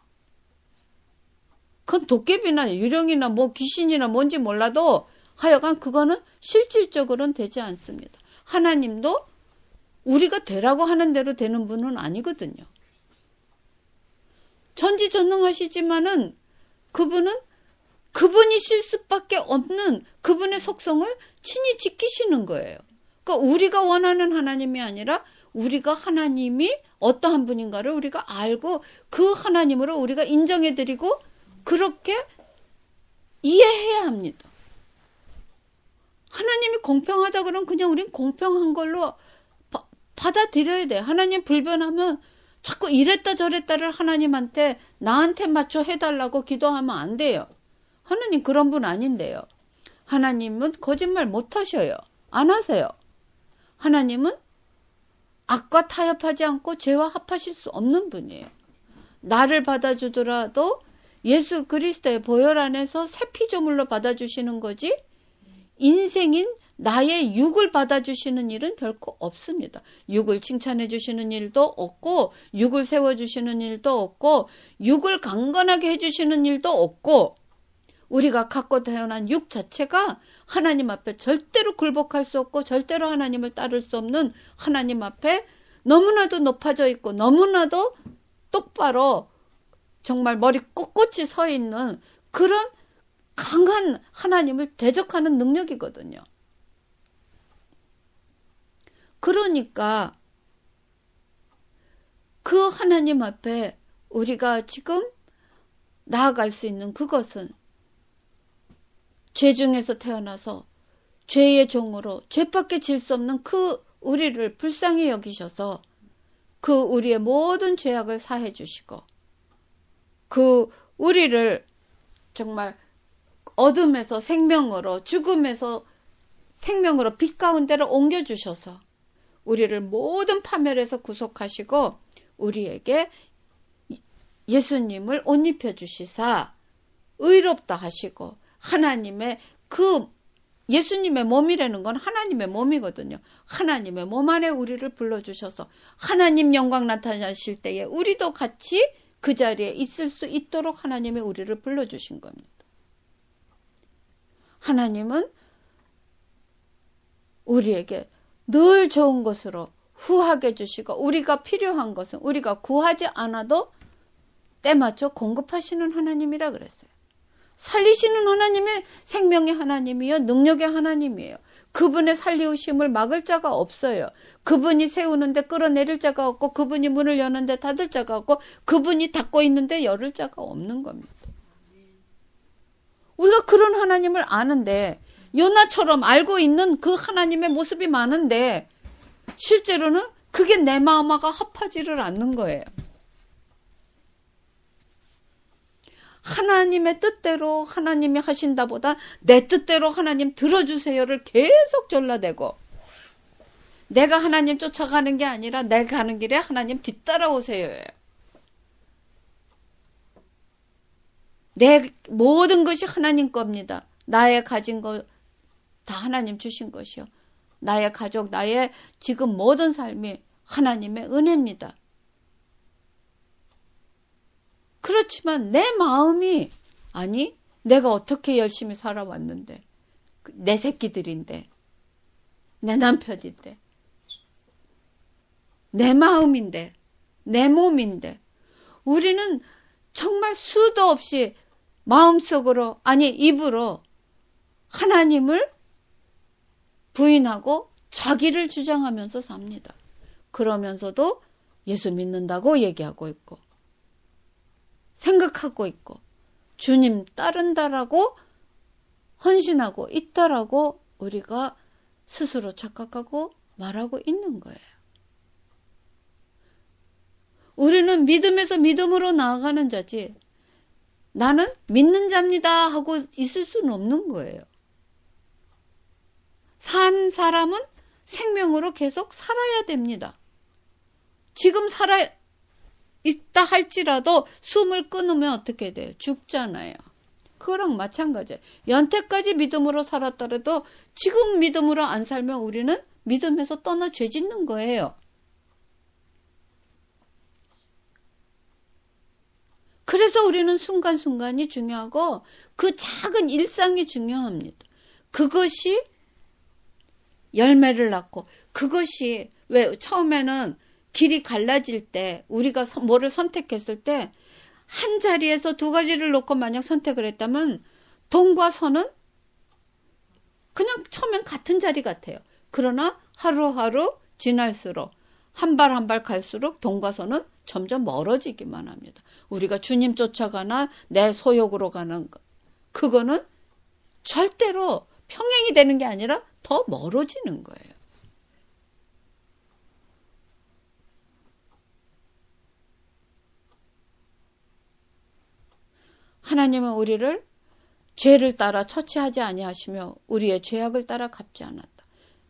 그건 도깨비나 유령이나 뭐 귀신이나 뭔지 몰라도 하여간 그거는 실질적으로는 되지 않습니다. 하나님도 우리가 되라고 하는 대로 되는 분은 아니거든요. 전지전능하시지만은 그분은 그분이실 수밖에 없는 그분의 속성을 친히 지키시는 거예요. 그러니까 우리가 원하는 하나님이 아니라 우리가 하나님이 어떠한 분인가를 우리가 알고 그 하나님으로 우리가 인정해드리고 그렇게 이해해야 합니다. 하나님이 공평하다 그러면 그냥 우린 공평한 걸로 바, 받아들여야 돼. 하나님 불변하면 자꾸 이랬다 저랬다를 하나님한테 나한테 맞춰 해달라고 기도하면 안 돼요. 하나님 그런 분 아닌데요. 하나님은 거짓말 못 하셔요. 안 하세요. 하나님은 악과 타협하지 않고 죄와 합하실 수 없는 분이에요. 나를 받아주더라도 예수 그리스도의 보혈 안에서 새 피조물로 받아주시는 거지 인생인 나의 육을 받아주시는 일은 결코 없습니다. 육을 칭찬해 주시는 일도 없고 육을 세워주시는 일도 없고 육을 강건하게 해주시는 일도 없고 우리가 갖고 태어난 육 자체가 하나님 앞에 절대로 굴복할 수 없고 절대로 하나님을 따를 수 없는 하나님 앞에 너무나도 높아져 있고 너무나도 똑바로 정말 머리 꼿꼿이 서 있는 그런 강한 하나님을 대적하는 능력이거든요. 그러니까 그 하나님 앞에 우리가 지금 나아갈 수 있는 그것은 죄 중에서 태어나서 죄의 종으로 죄밖에 질 수 없는 그 우리를 불쌍히 여기셔서 그 우리의 모든 죄악을 사해 주시고 그 우리를 정말 어둠에서 생명으로 죽음에서 생명으로 빛 가운데로 옮겨주셔서 우리를 모든 파멸에서 구속하시고 우리에게 예수님을 옷 입혀주시사 의롭다 하시고 하나님의 그 예수님의 몸이라는 건 하나님의 몸이거든요. 하나님의 몸 안에 우리를 불러주셔서 하나님 영광 나타나실 때에 우리도 같이 그 자리에 있을 수 있도록 하나님이 우리를 불러주신 겁니다. 하나님은 우리에게 늘 좋은 것으로 후하게 주시고 우리가 필요한 것은 우리가 구하지 않아도 때맞춰 공급하시는 하나님이라 그랬어요. 살리시는 하나님의 생명의 하나님이요 능력의 하나님이에요. 그분의 살리우심을 막을 자가 없어요. 그분이 세우는데 끌어내릴 자가 없고 그분이 문을 여는데 닫을 자가 없고 그분이 닫고 있는데 열을 자가 없는 겁니다. 우리가 그런 하나님을 아는데 요나처럼 알고 있는 그 하나님의 모습이 많은데 실제로는 그게 내 마음과 합하지를 않는 거예요. 하나님의 뜻대로 하나님이 하신다보다 내 뜻대로 하나님 들어주세요를 계속 졸라대고 내가 하나님 쫓아가는 게 아니라 내가 가는 길에 하나님 뒤따라오세요예요. 내 모든 것이 하나님 겁니다. 나의 가진 거 다 하나님 주신 것이요. 나의 가족, 나의 지금 모든 삶이 하나님의 은혜입니다. 그렇지만 내 마음이 아니 내가 어떻게 열심히 살아왔는데 내 새끼들인데 내 남편인데 내 마음인데 내 몸인데 우리는 정말 수도 없이 마음속으로 아니 입으로 하나님을 부인하고 자기를 주장하면서 삽니다. 그러면서도 예수 믿는다고 얘기하고 있고 생각하고 있고 주님 따른다라고 헌신하고 있다라고 우리가 스스로 착각하고 말하고 있는 거예요. 우리는 믿음에서 믿음으로 나아가는 자지 나는 믿는 자입니다 하고 있을 수는 없는 거예요. 산 사람은 생명으로 계속 살아야 됩니다. 지금 살아 있다 할지라도 숨을 끊으면 어떻게 돼요? 죽잖아요. 그거랑 마찬가지예요. 연태까지 믿음으로 살았더라도 지금 믿음으로 안 살면 우리는 믿음에서 떠나 죄 짓는 거예요. 그래서 우리는 순간순간이 중요하고 그 작은 일상이 중요합니다. 그것이 열매를 낳고 그것이 왜 처음에는 길이 갈라질 때 우리가 뭐를 선택했을 때 한 자리에서 두 가지를 놓고 만약 선택을 했다면 동과 서는 그냥 처음엔 같은 자리 같아요. 그러나 하루하루 지날수록 한 발 한 발 갈수록 동과 서는 점점 멀어지기만 합니다. 우리가 주님 쫓아가나 내 소욕으로 가는 것 그거는 절대로 평행이 되는 게 아니라 더 멀어지는 거예요. 하나님은 우리를 죄를 따라 처치하지 아니하시며 우리의 죄악을 따라 갚지 않았다.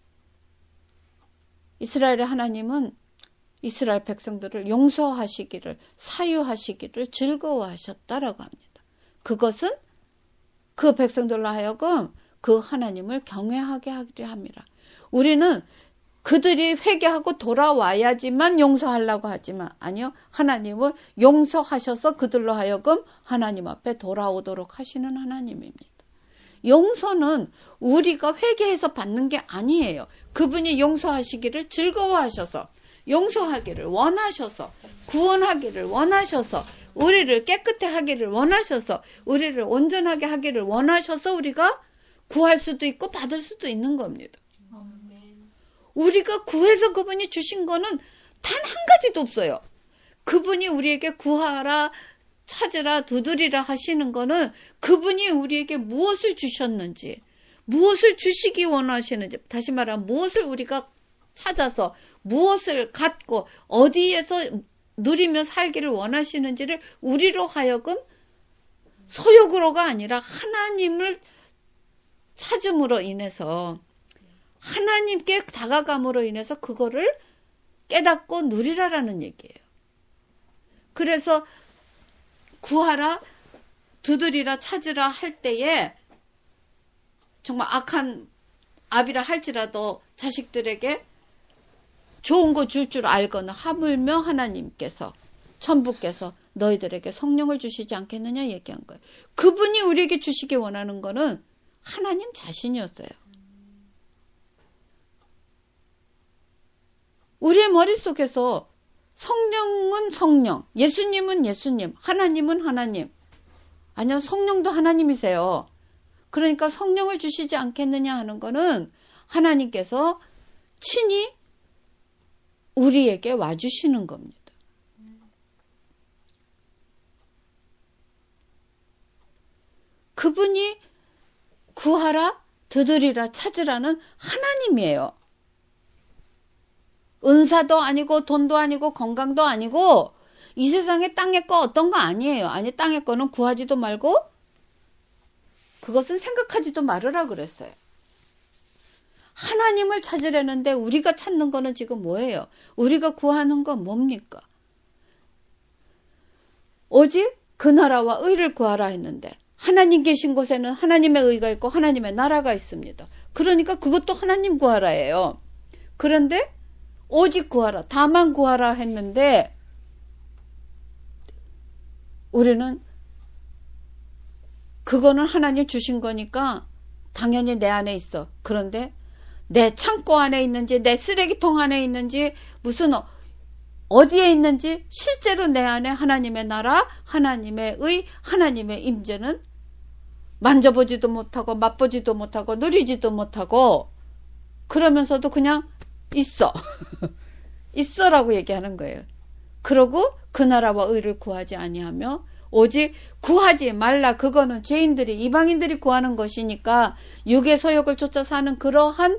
이스라엘의 하나님은 이스라엘 백성들을 용서하시기를 사유하시기를 즐거워하셨다라고 합니다. 그것은 그 백성들로 하여금 그 하나님을 경외하게 하려 합니다. 우리는 그들이 회개하고 돌아와야지만 용서하려고 하지만 아니요. 하나님은 용서하셔서 그들로 하여금 하나님 앞에 돌아오도록 하시는 하나님입니다. 용서는 우리가 회개해서 받는 게 아니에요. 그분이 용서하시기를 즐거워하셔서 용서하기를 원하셔서 구원하기를 원하셔서 우리를 깨끗해 하기를 원하셔서 우리를 온전하게 하기를 원하셔서 우리가 구할 수도 있고 받을 수도 있는 겁니다. 우리가 구해서 그분이 주신 거는 단 한 가지도 없어요. 그분이 우리에게 구하라, 찾으라, 두드리라 하시는 거는 그분이 우리에게 무엇을 주셨는지, 무엇을 주시기 원하시는지, 다시 말하면 무엇을 우리가 찾아서, 무엇을 갖고, 어디에서 누리며 살기를 원하시는지를 우리로 하여금 소욕으로가 아니라 하나님을 찾음으로 인해서 하나님께 다가감으로 인해서 그거를 깨닫고 누리라라는 얘기예요. 그래서 구하라, 두드리라, 찾으라 할 때에 정말 악한 아비라 할지라도 자식들에게 좋은 거 줄 줄 알거나 하물며 하나님께서 천부께서 너희들에게 성령을 주시지 않겠느냐 얘기한 거예요. 그분이 우리에게 주시기 원하는 거는 하나님 자신이었어요. 우리의 머릿속에서 성령은 성령, 예수님은 예수님, 하나님은 하나님. 아니요, 성령도 하나님이세요. 그러니까 성령을 주시지 않겠느냐 하는 거는 하나님께서 친히 우리에게 와주시는 겁니다. 그분이 구하라, 두드리라, 찾으라는 하나님이에요. 은사도 아니고 돈도 아니고 건강도 아니고 이 세상에 땅의 거 어떤 거 아니에요. 아니 땅의 거는 구하지도 말고 그것은 생각하지도 말으라 그랬어요. 하나님을 찾으려는데 우리가 찾는 거는 지금 뭐예요? 우리가 구하는 건 뭡니까? 오직 그 나라와 의를 구하라 했는데 하나님 계신 곳에는 하나님의 의가 있고 하나님의 나라가 있습니다. 그러니까 그것도 하나님 구하라예요. 그런데 오직 구하라, 다만 구하라 했는데 우리는 그거는 하나님 주신 거니까 당연히 내 안에 있어. 그런데 내 창고 안에 있는지 내 쓰레기통 안에 있는지 무슨 어디에 있는지 실제로 내 안에 하나님의 나라, 하나님의 의, 하나님의 임재는 만져보지도 못하고 맛보지도 못하고 누리지도 못하고 그러면서도 그냥 있어. 있어라고 얘기하는 거예요. 그러고 그 나라와 의를 구하지 아니하며 오직 구하지 말라. 그거는 죄인들이 이방인들이 구하는 것이니까 육의 소욕을 쫓아 사는 그러한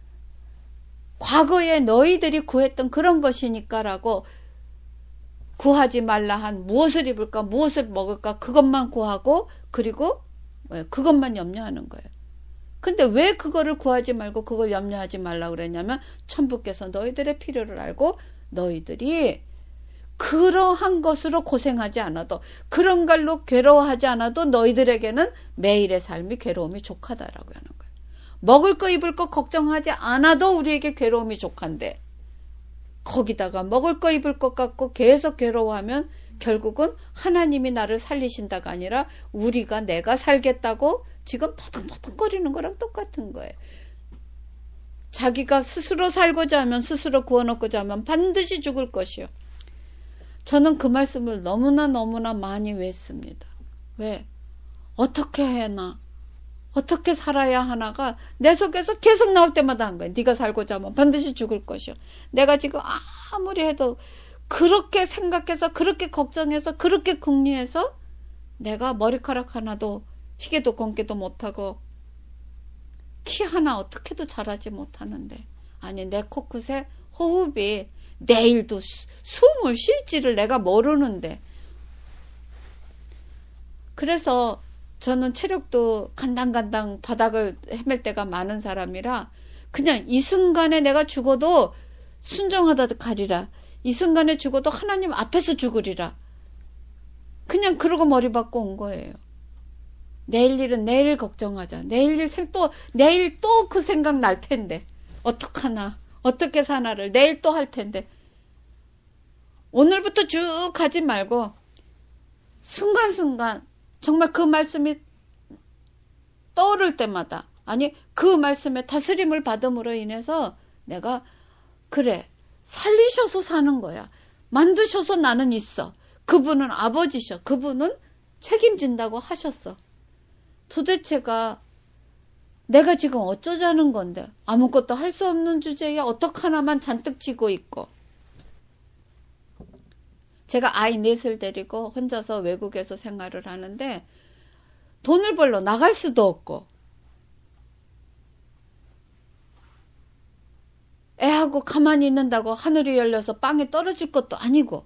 과거에 너희들이 구했던 그런 것이니까라고 구하지 말라 한 무엇을 입을까 무엇을 먹을까 그것만 구하고 그리고 그것만 염려하는 거예요. 근데 왜 그거를 구하지 말고 그걸 염려하지 말라 그랬냐면 천부께서 너희들의 필요를 알고 너희들이 그러한 것으로 고생하지 않아도 그런 걸로 괴로워하지 않아도 너희들에게는 매일의 삶이 괴로움이 족하다라고 하는 거예요. 먹을 거 입을 거 걱정하지 않아도 우리에게 괴로움이 족한데 거기다가 먹을 거 입을 것 같고 계속 괴로워하면 결국은 하나님이 나를 살리신다가 아니라 우리가 내가 살겠다고 지금 퍼덕퍼덕거리는 거랑 똑같은 거예요. 자기가 스스로 살고자 하면 스스로 구워놓고자 하면 반드시 죽을 것이요. 저는 그 말씀을 너무나 너무나 많이 외웠습니다. 왜? 어떻게 해나? 어떻게 살아야 하나가 내 속에서 계속 나올 때마다 한 거예요. 네가 살고자 하면 반드시 죽을 것이요. 내가 지금 아무리 해도 그렇게 생각해서 그렇게 걱정해서 그렇게 궁리해서 내가 머리카락 하나도 희게도 곱게도 못하고 키 하나 어떻게도 자라지 못하는데 아니 내 코끝에 호흡이 내일도 숨을 쉴지를 내가 모르는데 그래서 저는 체력도 간당간당 바닥을 헤맬 때가 많은 사람이라 그냥 이 순간에 내가 죽어도 순종하다 가리라. 이 순간에 죽어도 하나님 앞에서 죽으리라. 그냥 그러고 머리 박고 온 거예요. 내일 일은 내일 걱정하자. 내일 일 또 내일 또 그 생각 날 텐데 어떡하나 어떻게 사나를 내일 또 할 텐데 오늘부터 쭉 가지 말고 순간순간 정말 그 말씀이 떠오를 때마다 아니 그 말씀에 다스림을 받음으로 인해서 내가 그래 살리셔서 사는 거야. 만드셔서 나는 있어. 그분은 아버지셔. 그분은 책임진다고 하셨어. 도대체가 내가 지금 어쩌자는 건데 아무것도 할 수 없는 주제에 어떡하나만 잔뜩 쥐고 있고 제가 아이 넷을 데리고 혼자서 외국에서 생활을 하는데 돈을 벌러 나갈 수도 없고 애하고 가만히 있는다고 하늘이 열려서 빵이 떨어질 것도 아니고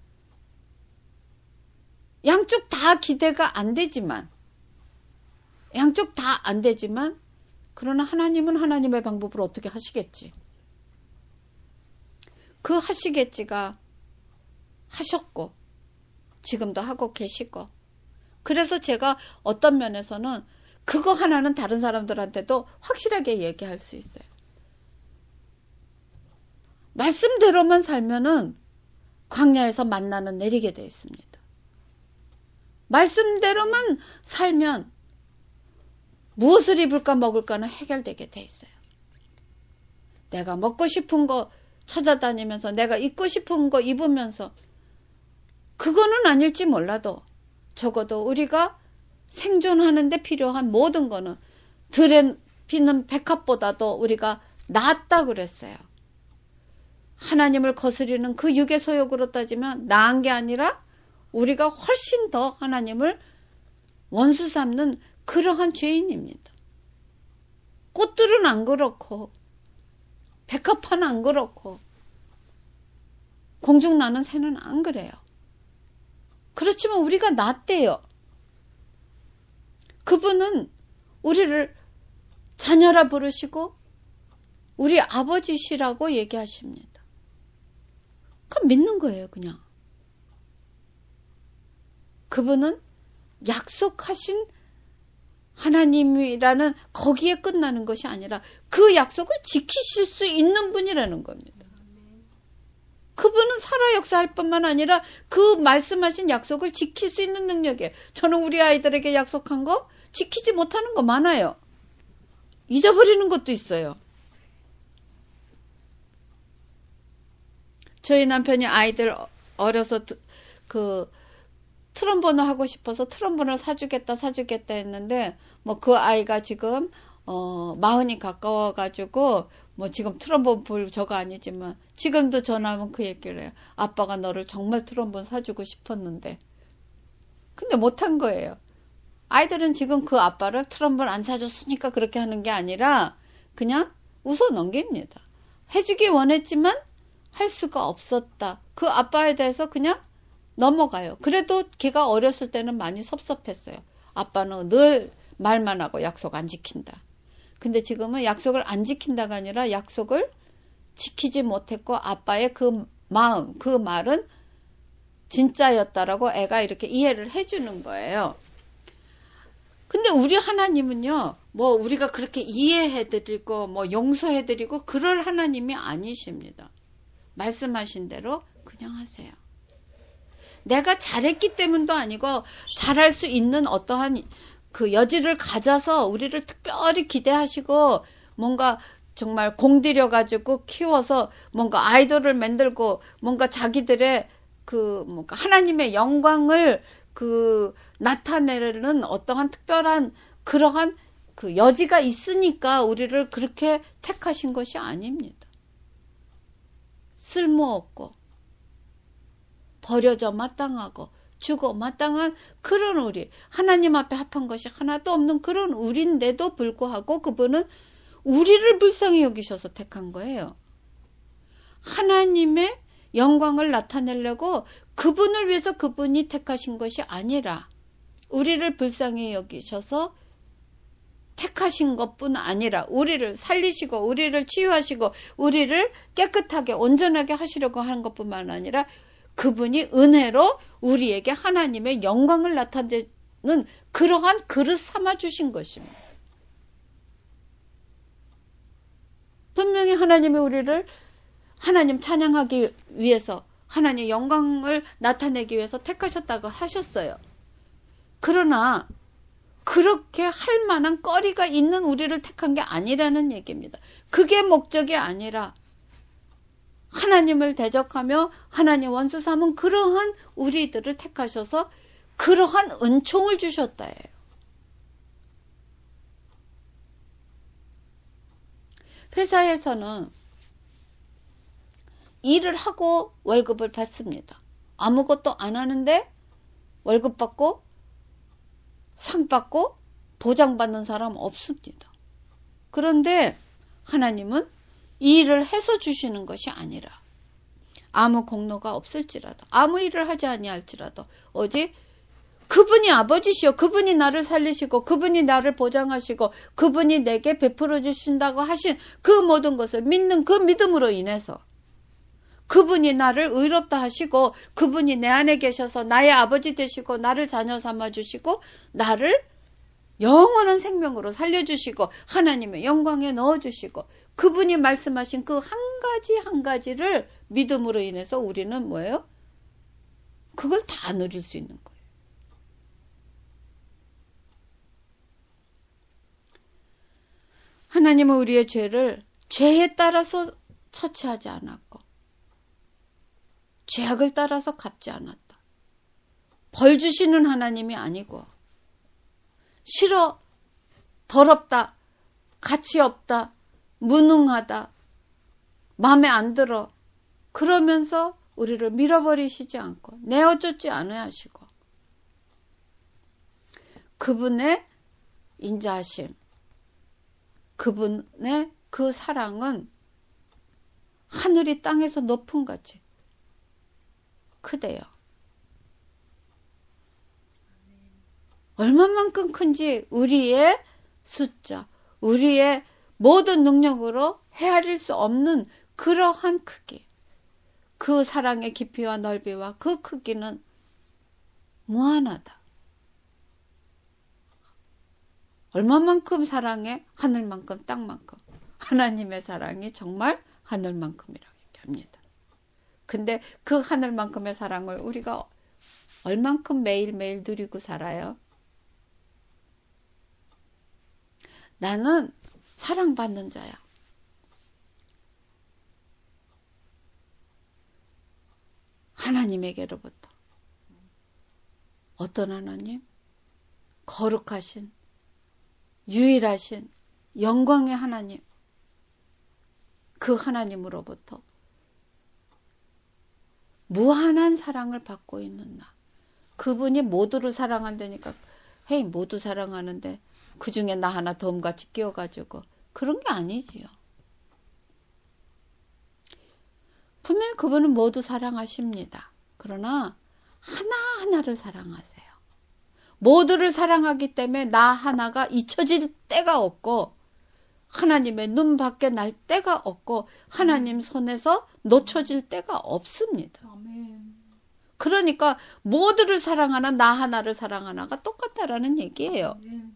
양쪽 다 기대가 안 되지만 양쪽 다 안 되지만 그러나 하나님은 하나님의 방법으로 어떻게 하시겠지. 그 하시겠지가 하셨고 지금도 하고 계시고 그래서 제가 어떤 면에서는 그거 하나는 다른 사람들한테도 확실하게 얘기할 수 있어요. 말씀대로만 살면은 광야에서 만나는 내리게 되어 있습니다. 말씀대로만 살면 무엇을 입을까 먹을까는 해결되게 돼 있어요. 내가 먹고 싶은 거 찾아다니면서 내가 입고 싶은 거 입으면서 그거는 아닐지 몰라도 적어도 우리가 생존하는 데 필요한 모든 거는 들에 피는 백합보다도 우리가 낫다 그랬어요. 하나님을 거스리는 그 육의 소욕으로 따지면 나은 게 아니라 우리가 훨씬 더 하나님을 원수 삼는 그러한 죄인입니다. 꽃들은 안 그렇고 백합화는 안 그렇고 공중 나는 새는 안 그래요. 그렇지만 우리가 낫대요. 그분은 우리를 자녀라 부르시고 우리 아버지시라고 얘기하십니다. 그럼 믿는 거예요, 그냥. 그분은 약속하신 하나님이라는 거기에 끝나는 것이 아니라 그 약속을 지키실 수 있는 분이라는 겁니다. 그분은 살아 역사할 뿐만 아니라 그 말씀하신 약속을 지킬 수 있는 능력이에요. 저는 우리 아이들에게 약속한 거 지키지 못하는 거 많아요. 잊어버리는 것도 있어요. 저희 남편이 아이들 어려서 그 트럼본을 하고 싶어서 트럼본을 사주겠다 사주겠다 했는데 뭐 그 아이가 지금 어 마흔이 가까워가지고 뭐 지금 트럼본 볼 저거 아니지만 지금도 전화하면 그 얘기를 해요. 아빠가 너를 정말 트럼본 사주고 싶었는데 근데 못한 거예요. 아이들은 지금 그 아빠를 트럼본 안 사줬으니까 그렇게 하는 게 아니라 그냥 웃어 넘깁니다. 해주기 원했지만 할 수가 없었다. 그 아빠에 대해서 그냥 넘어가요. 그래도 걔가 어렸을 때는 많이 섭섭했어요. 아빠는 늘 말만 하고 약속 안 지킨다. 근데 지금은 약속을 안 지킨다가 아니라 약속을 지키지 못했고 아빠의 그 마음, 그 말은 진짜였다라고 애가 이렇게 이해를 해주는 거예요. 근데 우리 하나님은요, 뭐 우리가 그렇게 이해해드리고 뭐 용서해드리고 그럴 하나님이 아니십니다. 말씀하신 대로 그냥 하세요. 내가 잘했기 때문도 아니고 잘할 수 있는 어떠한 그 여지를 가져서 우리를 특별히 기대하시고 뭔가 정말 공들여가지고 키워서 뭔가 아이돌을 만들고 뭔가 자기들의 그 뭔가 하나님의 영광을 그 나타내는 어떠한 특별한 그러한 그 여지가 있으니까 우리를 그렇게 택하신 것이 아닙니다. 쓸모없고 버려져 마땅하고 죽어 마땅한 그런 우리, 하나님 앞에 합한 것이 하나도 없는 그런 우리인데도 불구하고 그분은 우리를 불쌍히 여기셔서 택한 거예요. 하나님의 영광을 나타내려고 그분을 위해서 그분이 택하신 것이 아니라 우리를 불쌍히 여기셔서 택하신 것뿐 아니라 우리를 살리시고 우리를 치유하시고 우리를 깨끗하게 온전하게 하시려고 하는 것뿐만 아니라 그분이 은혜로 우리에게 하나님의 영광을 나타내는 그러한 그릇 삼아 주신 것입니다. 분명히 하나님이 우리를 하나님 찬양하기 위해서, 하나님 영광을 나타내기 위해서 택하셨다고 하셨어요. 그러나 그렇게 할 만한 거리가 있는 우리를 택한 게 아니라는 얘기입니다. 그게 목적이 아니라 하나님을 대적하며 하나님 원수 삼은 그러한 우리들을 택하셔서 그러한 은총을 주셨다예요. 회사에서는 일을 하고 월급을 받습니다. 아무것도 안 하는데 월급 받고 상 받고 보장받는 사람 없습니다. 그런데 하나님은 이 일을 해서 주시는 것이 아니라 아무 공로가 없을지라도 아무 일을 하지 아니할지라도 오직 그분이 아버지시여, 그분이 나를 살리시고 그분이 나를 보장하시고 그분이 내게 베풀어 주신다고 하신 그 모든 것을 믿는 그 믿음으로 인해서 그분이 나를 의롭다 하시고 그분이 내 안에 계셔서 나의 아버지 되시고 나를 자녀 삼아주시고 나를 영원한 생명으로 살려주시고 하나님의 영광에 넣어주시고 그분이 말씀하신 그 한 가지 한 가지를 믿음으로 인해서 우리는 뭐예요? 그걸 다 누릴 수 있는 거예요. 하나님은 우리의 죄를 죄에 따라서 처치하지 않았고 죄악을 따라서 갚지 않았다. 벌 주시는 하나님이 아니고 싫어, 더럽다, 가치 없다, 무능하다, 마음에 안 들어 그러면서 우리를 밀어버리시지 않고 내어쫓지 않아야 하시고 그분의 인자하심, 그분의 그 사랑은 하늘이 땅에서 높은 같이 크대요. 얼마만큼 큰지 우리의 숫자, 우리의 모든 능력으로 헤아릴 수 없는 그러한 크기. 그 사랑의 깊이와 넓이와 그 크기는 무한하다. 얼마만큼 사랑해? 하늘만큼 땅만큼. 하나님의 사랑이 정말 하늘만큼이라고 얘기합니다. 근데 그 하늘만큼의 사랑을 우리가 얼만큼 매일매일 누리고 살아요? 나는 사랑받는 자야. 하나님에게로부터. 어떤 하나님? 거룩하신, 유일하신, 영광의 하나님. 그 하나님으로부터 무한한 사랑을 받고 있는 나. 그분이 모두를 사랑한다니까 헤이 모두 사랑하는데 그 중에 나 하나 덤같이 끼워가지고 그런 게 아니지요. 분명히 그분은 모두 사랑하십니다. 그러나 하나하나를 사랑하세요. 모두를 사랑하기 때문에 나 하나가 잊혀질 때가 없고 하나님의 눈 밖에 날 때가 없고 하나님 손에서 놓쳐질 때가 없습니다. 아멘. 그러니까 모두를 사랑하나 나 하나를 사랑하나가 똑같다라는 얘기예요. 아멘.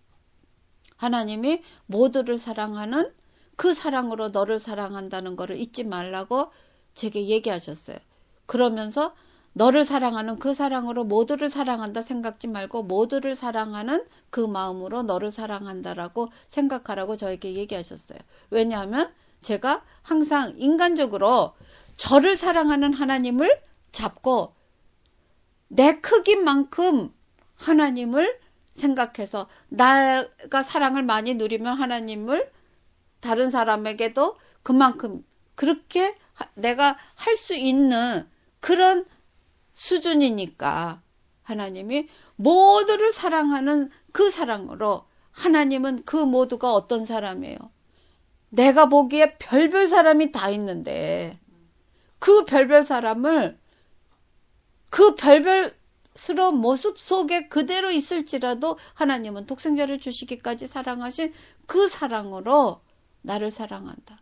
하나님이 모두를 사랑하는 그 사랑으로 너를 사랑한다는 것을 잊지 말라고 제게 얘기하셨어요. 그러면서 너를 사랑하는 그 사랑으로 모두를 사랑한다 생각지 말고 모두를 사랑하는 그 마음으로 너를 사랑한다라고 생각하라고 저에게 얘기하셨어요. 왜냐하면 제가 항상 인간적으로 저를 사랑하는 하나님을 잡고 내 크기만큼 하나님을 생각해서 내가 사랑을 많이 누리면 하나님을 다른 사람에게도 그만큼 그렇게 내가 할 수 있는 그런 수준이니까 하나님이 모두를 사랑하는 그 사랑으로 하나님은 그 모두가 어떤 사람이에요? 내가 보기에 별별 사람이 다 있는데 그 별별 사람을 그 별별스러운 모습 속에 그대로 있을지라도 하나님은 독생자를 주시기까지 사랑하신 그 사랑으로 나를 사랑한다.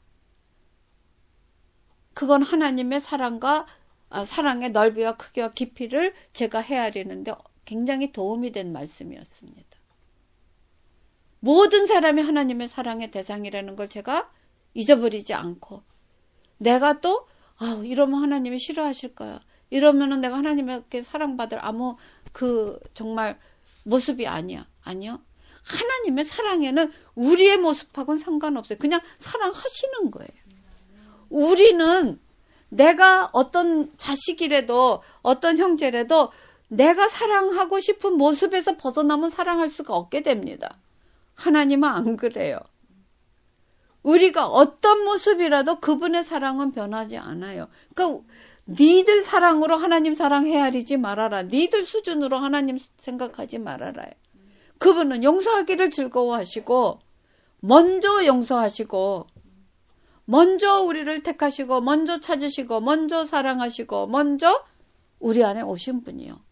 그건 하나님의 사랑과 아, 사랑의 넓이와 크기와 깊이를 제가 헤아리는데 굉장히 도움이 된 말씀이었습니다. 모든 사람이 하나님의 사랑의 대상이라는 걸 제가 잊어버리지 않고 내가 또 아, 이러면 하나님이 싫어하실 거야. 이러면은 내가 하나님께 사랑받을 아무 그 정말 모습이 아니야. 아니요. 하나님의 사랑에는 우리의 모습하고는 상관없어요. 그냥 사랑하시는 거예요. 우리는 내가 어떤 자식이라도 어떤 형제라도 내가 사랑하고 싶은 모습에서 벗어나면 사랑할 수가 없게 됩니다. 하나님은 안 그래요. 우리가 어떤 모습이라도 그분의 사랑은 변하지 않아요. 그러니까 니들 사랑으로 하나님 사랑 헤아리지 말아라. 니들 수준으로 하나님 생각하지 말아라. 그분은 용서하기를 즐거워하시고 먼저 용서하시고 먼저 우리를 택하시고 먼저 찾으시고 먼저 사랑하시고 먼저 우리 안에 오신 분이요.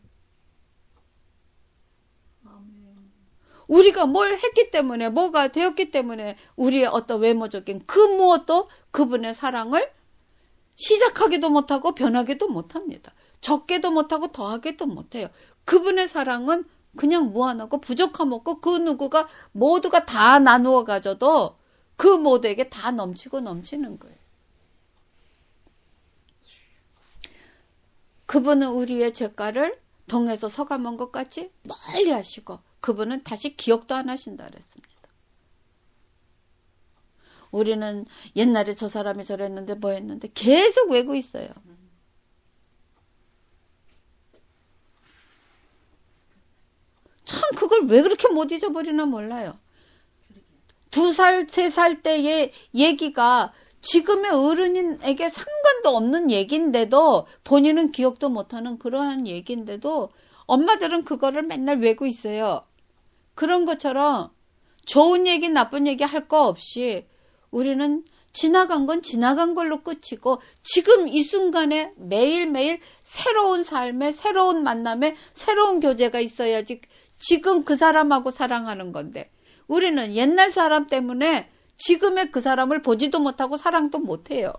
우리가 뭘 했기 때문에 뭐가 되었기 때문에 우리의 어떤 외모적인 그 무엇도 그분의 사랑을 시작하기도 못하고 변하기도 못합니다. 적게도 못하고 더하기도 못해요. 그분의 사랑은 그냥 무한하고 부족함 없고 그 누구가 모두가 다 나누어 가져도 그 모두에게 다 넘치고 넘치는 거예요. 그분은 우리의 죄가를 동에서 서감한 것 같이 멀리 하시고 그분은 다시 기억도 안 하신다 그랬습니다. 우리는 옛날에 저 사람이 저랬는데 뭐 했는데 계속 외고 있어요. 참 그걸 왜 그렇게 못 잊어버리나 몰라요. 두 살, 세 살 때의 얘기가 지금의 어른에게 상관도 없는 얘기인데도 본인은 기억도 못하는 그러한 얘기인데도 엄마들은 그거를 맨날 외고 있어요. 그런 것처럼 좋은 얘기, 나쁜 얘기 할 거 없이 우리는 지나간 건 지나간 걸로 끝이고 지금 이 순간에 매일매일 새로운 삶에 새로운 만남에 새로운 교제가 있어야지 지금 그 사람하고 사랑하는 건데 우리는 옛날 사람 때문에 지금의 그 사람을 보지도 못하고 사랑도 못해요.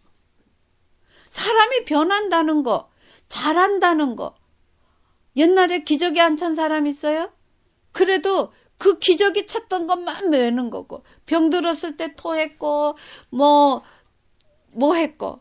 사람이 변한다는 거, 잘한다는 거. 옛날에 기저귀 안 찬 사람 있어요? 그래도 그 기저귀 찼던 것만 외우는 거고 병 들었을 때 토했고 뭐, 뭐 했고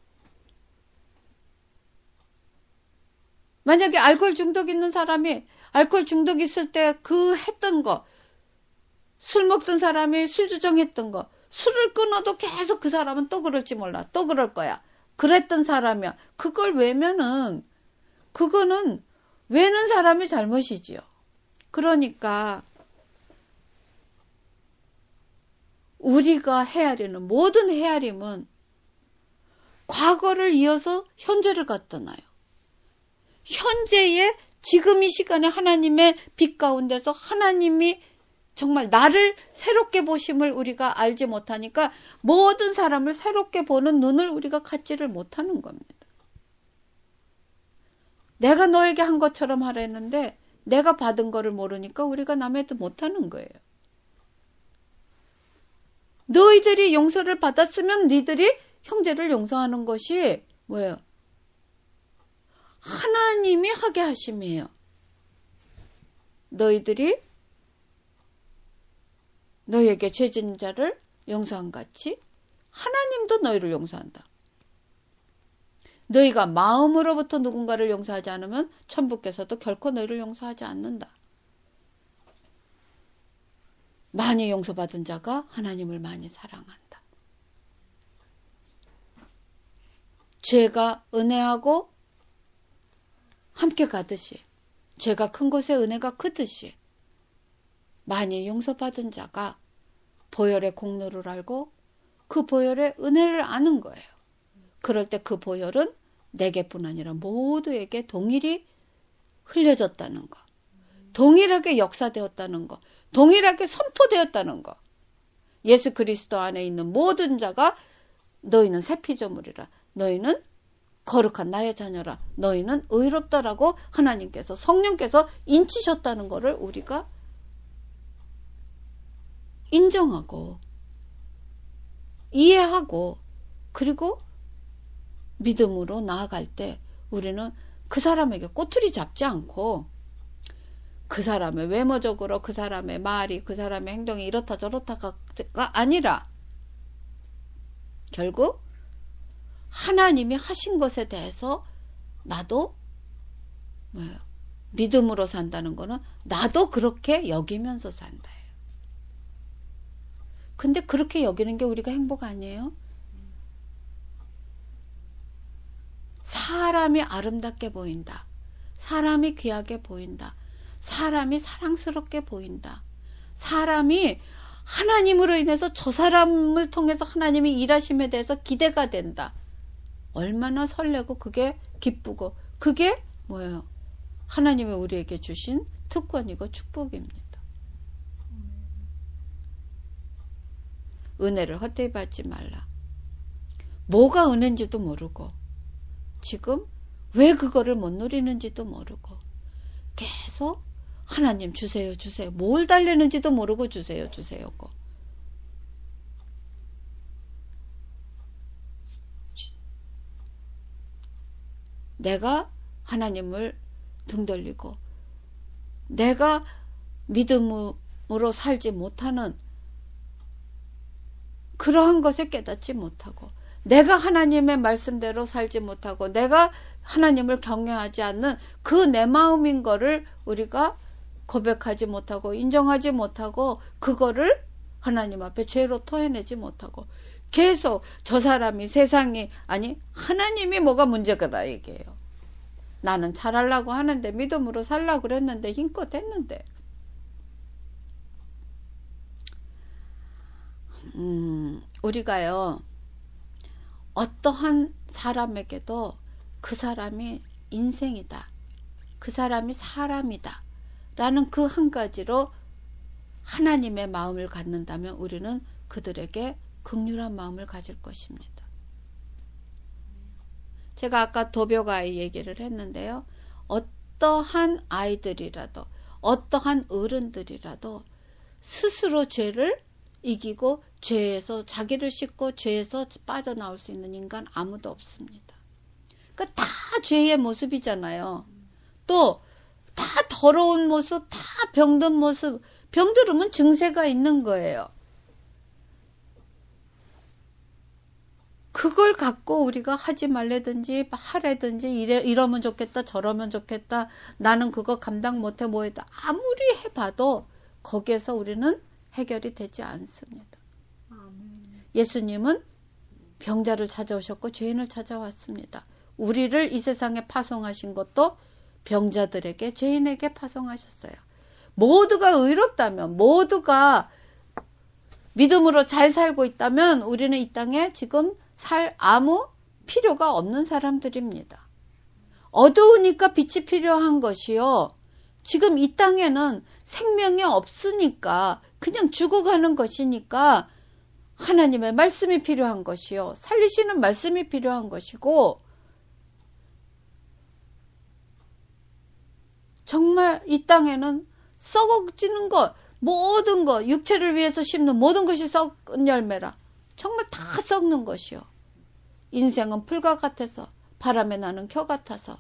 만약에 알코올 중독 있는 사람이 알코올 중독 있을 때 그 했던 거 술 먹던 사람이 술 주정했던 거 술을 끊어도 계속 그 사람은 또 그럴지 몰라 또 그럴 거야 그랬던 사람이야 그걸 외면은 그거는 외는 사람이 잘못이지요. 그러니까 우리가 헤아리는 모든 헤아림은 과거를 이어서 현재를 갖다 놔요. 현재의 지금 이 시간에 하나님의 빛 가운데서 하나님이 정말 나를 새롭게 보심을 우리가 알지 못하니까 모든 사람을 새롭게 보는 눈을 우리가 갖지를 못하는 겁니다. 내가 너에게 한 것처럼 하라 했는데 내가 받은 거를 모르니까 우리가 남에도 못하는 거예요. 너희들이 용서를 받았으면 너희들이 형제를 용서하는 것이 뭐예요? 하나님이 하게 하심이에요. 너희들이 너희에게 죄진 자를 용서한 같이 하나님도 너희를 용서한다. 너희가 마음으로부터 누군가를 용서하지 않으면 천부께서도 결코 너희를 용서하지 않는다. 많이 용서받은 자가 하나님을 많이 사랑한다. 죄가 은혜하고 함께 가듯이 죄가 큰 곳에 은혜가 크듯이 많이 용서받은 자가 보혈의 공로를 알고 그 보혈의 은혜를 아는 거예요. 그럴 때 그 보혈은 내게뿐 아니라 모두에게 동일히 흘려졌다는 거. 동일하게 역사되었다는 거. 동일하게 선포되었다는 거. 예수 그리스도 안에 있는 모든 자가 너희는 새 피조물이라. 너희는 거룩한 나의 자녀라. 너희는 의롭다라고 하나님께서 성령께서 인치셨다는 것을 우리가 인정하고 이해하고 그리고 믿음으로 나아갈 때 우리는 그 사람에게 꼬투리 잡지 않고 그 사람의 외모적으로 그 사람의 말이 그 사람의 행동이 이렇다 저렇다가 아니라 결국 하나님이 하신 것에 대해서 나도 뭐예요? 믿음으로 산다는 거는 나도 그렇게 여기면서 산다. 근데 그렇게 여기는 게 우리가 행복 아니에요? 사람이 아름답게 보인다. 사람이 귀하게 보인다. 사람이 사랑스럽게 보인다. 사람이 하나님으로 인해서 저 사람을 통해서 하나님이 일하심에 대해서 기대가 된다. 얼마나 설레고 그게 기쁘고 그게 뭐예요? 하나님이 우리에게 주신 특권이고 축복입니다. 은혜를 헛되이 받지 말라. 뭐가 은혜인지도 모르고 지금 왜 그거를 못 누리는지도 모르고 계속 하나님 주세요 주세요. 뭘 달래는지도 모르고 주세요 주세요고. 내가 하나님을 등 돌리고 내가 믿음으로 살지 못하는 그러한 것에 깨닫지 못하고 내가 하나님의 말씀대로 살지 못하고 내가 하나님을 경외하지 않는 그 내 마음인 거를 우리가 고백하지 못하고 인정하지 못하고 그거를 하나님 앞에 죄로 토해내지 못하고 계속 저 사람이 세상이 아니 하나님이 뭐가 문제가라 얘기해요. 나는 잘하려고 하는데 믿음으로 살려고 그랬는데 힘껏 했는데 음, 우리가요 어떠한 사람에게도 그 사람이 인생이다. 그 사람이 사람이다. 라는 그 한 가지로 하나님의 마음을 갖는다면 우리는 그들에게 긍휼한 마음을 가질 것입니다. 제가 아까 도벽아이 얘기를 했는데요. 어떠한 아이들이라도 어떠한 어른들이라도 스스로 죄를 이기고 죄에서 자기를 씻고 죄에서 빠져나올 수 있는 인간 아무도 없습니다. 그러니까 다 죄의 모습이잖아요. 또 다 더러운 모습, 다 병든 모습, 병들으면 증세가 있는 거예요. 그걸 갖고 우리가 하지 말래든지 하래든지 이래, 이러면 좋겠다 저러면 좋겠다 나는 그거 감당 못해 뭐했다 아무리 해봐도 거기에서 우리는 해결이 되지 않습니다. 아멘. 예수님은 병자를 찾아오셨고 죄인을 찾아왔습니다. 우리를 이 세상에 파송하신 것도 병자들에게 죄인에게 파송하셨어요. 모두가 의롭다면 모두가 믿음으로 잘 살고 있다면 우리는 이 땅에 지금 살 아무 필요가 없는 사람들입니다. 어두우니까 빛이 필요한 것이요. 지금 이 땅에는 생명이 없으니까 그냥 죽어가는 것이니까 하나님의 말씀이 필요한 것이요. 살리시는 말씀이 필요한 것이고 정말 이 땅에는 썩어지는 것 모든 것 육체를 위해서 심는 모든 것이 썩은 열매라. 정말 다 썩는 것이요. 인생은 풀과 같아서 바람에 나는 겨 같아서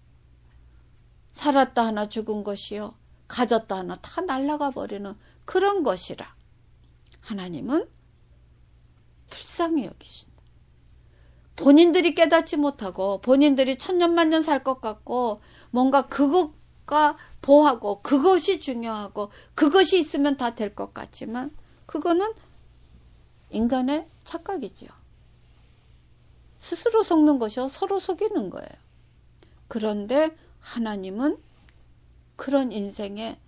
살았다 하나 죽은 것이요. 가졌다 하나 다 날아가 버리는 그런 것이라. 하나님은 불쌍히 여기신다. 본인들이 깨닫지 못하고 본인들이 천년만년 살 것 같고 뭔가 그것과 보하고 그것이 중요하고 그것이 있으면 다 될 것 같지만 그거는 인간의 착각이지요. 스스로 속는 것이요. 서로 속이는 거예요. 그런데 하나님은 그런 인생에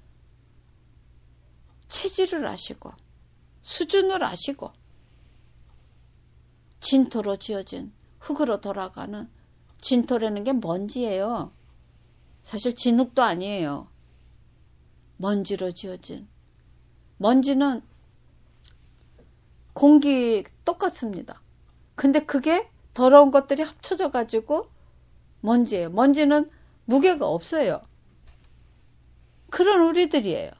체질을 아시고 수준을 아시고 진토로 지어진 흙으로 돌아가는 진토라는 게 먼지예요. 사실 진흙도 아니에요. 먼지로 지어진 먼지는 공기 똑같습니다. 근데 그게 더러운 것들이 합쳐져 가지고 먼지예요. 먼지는 무게가 없어요. 그런 우리들이에요.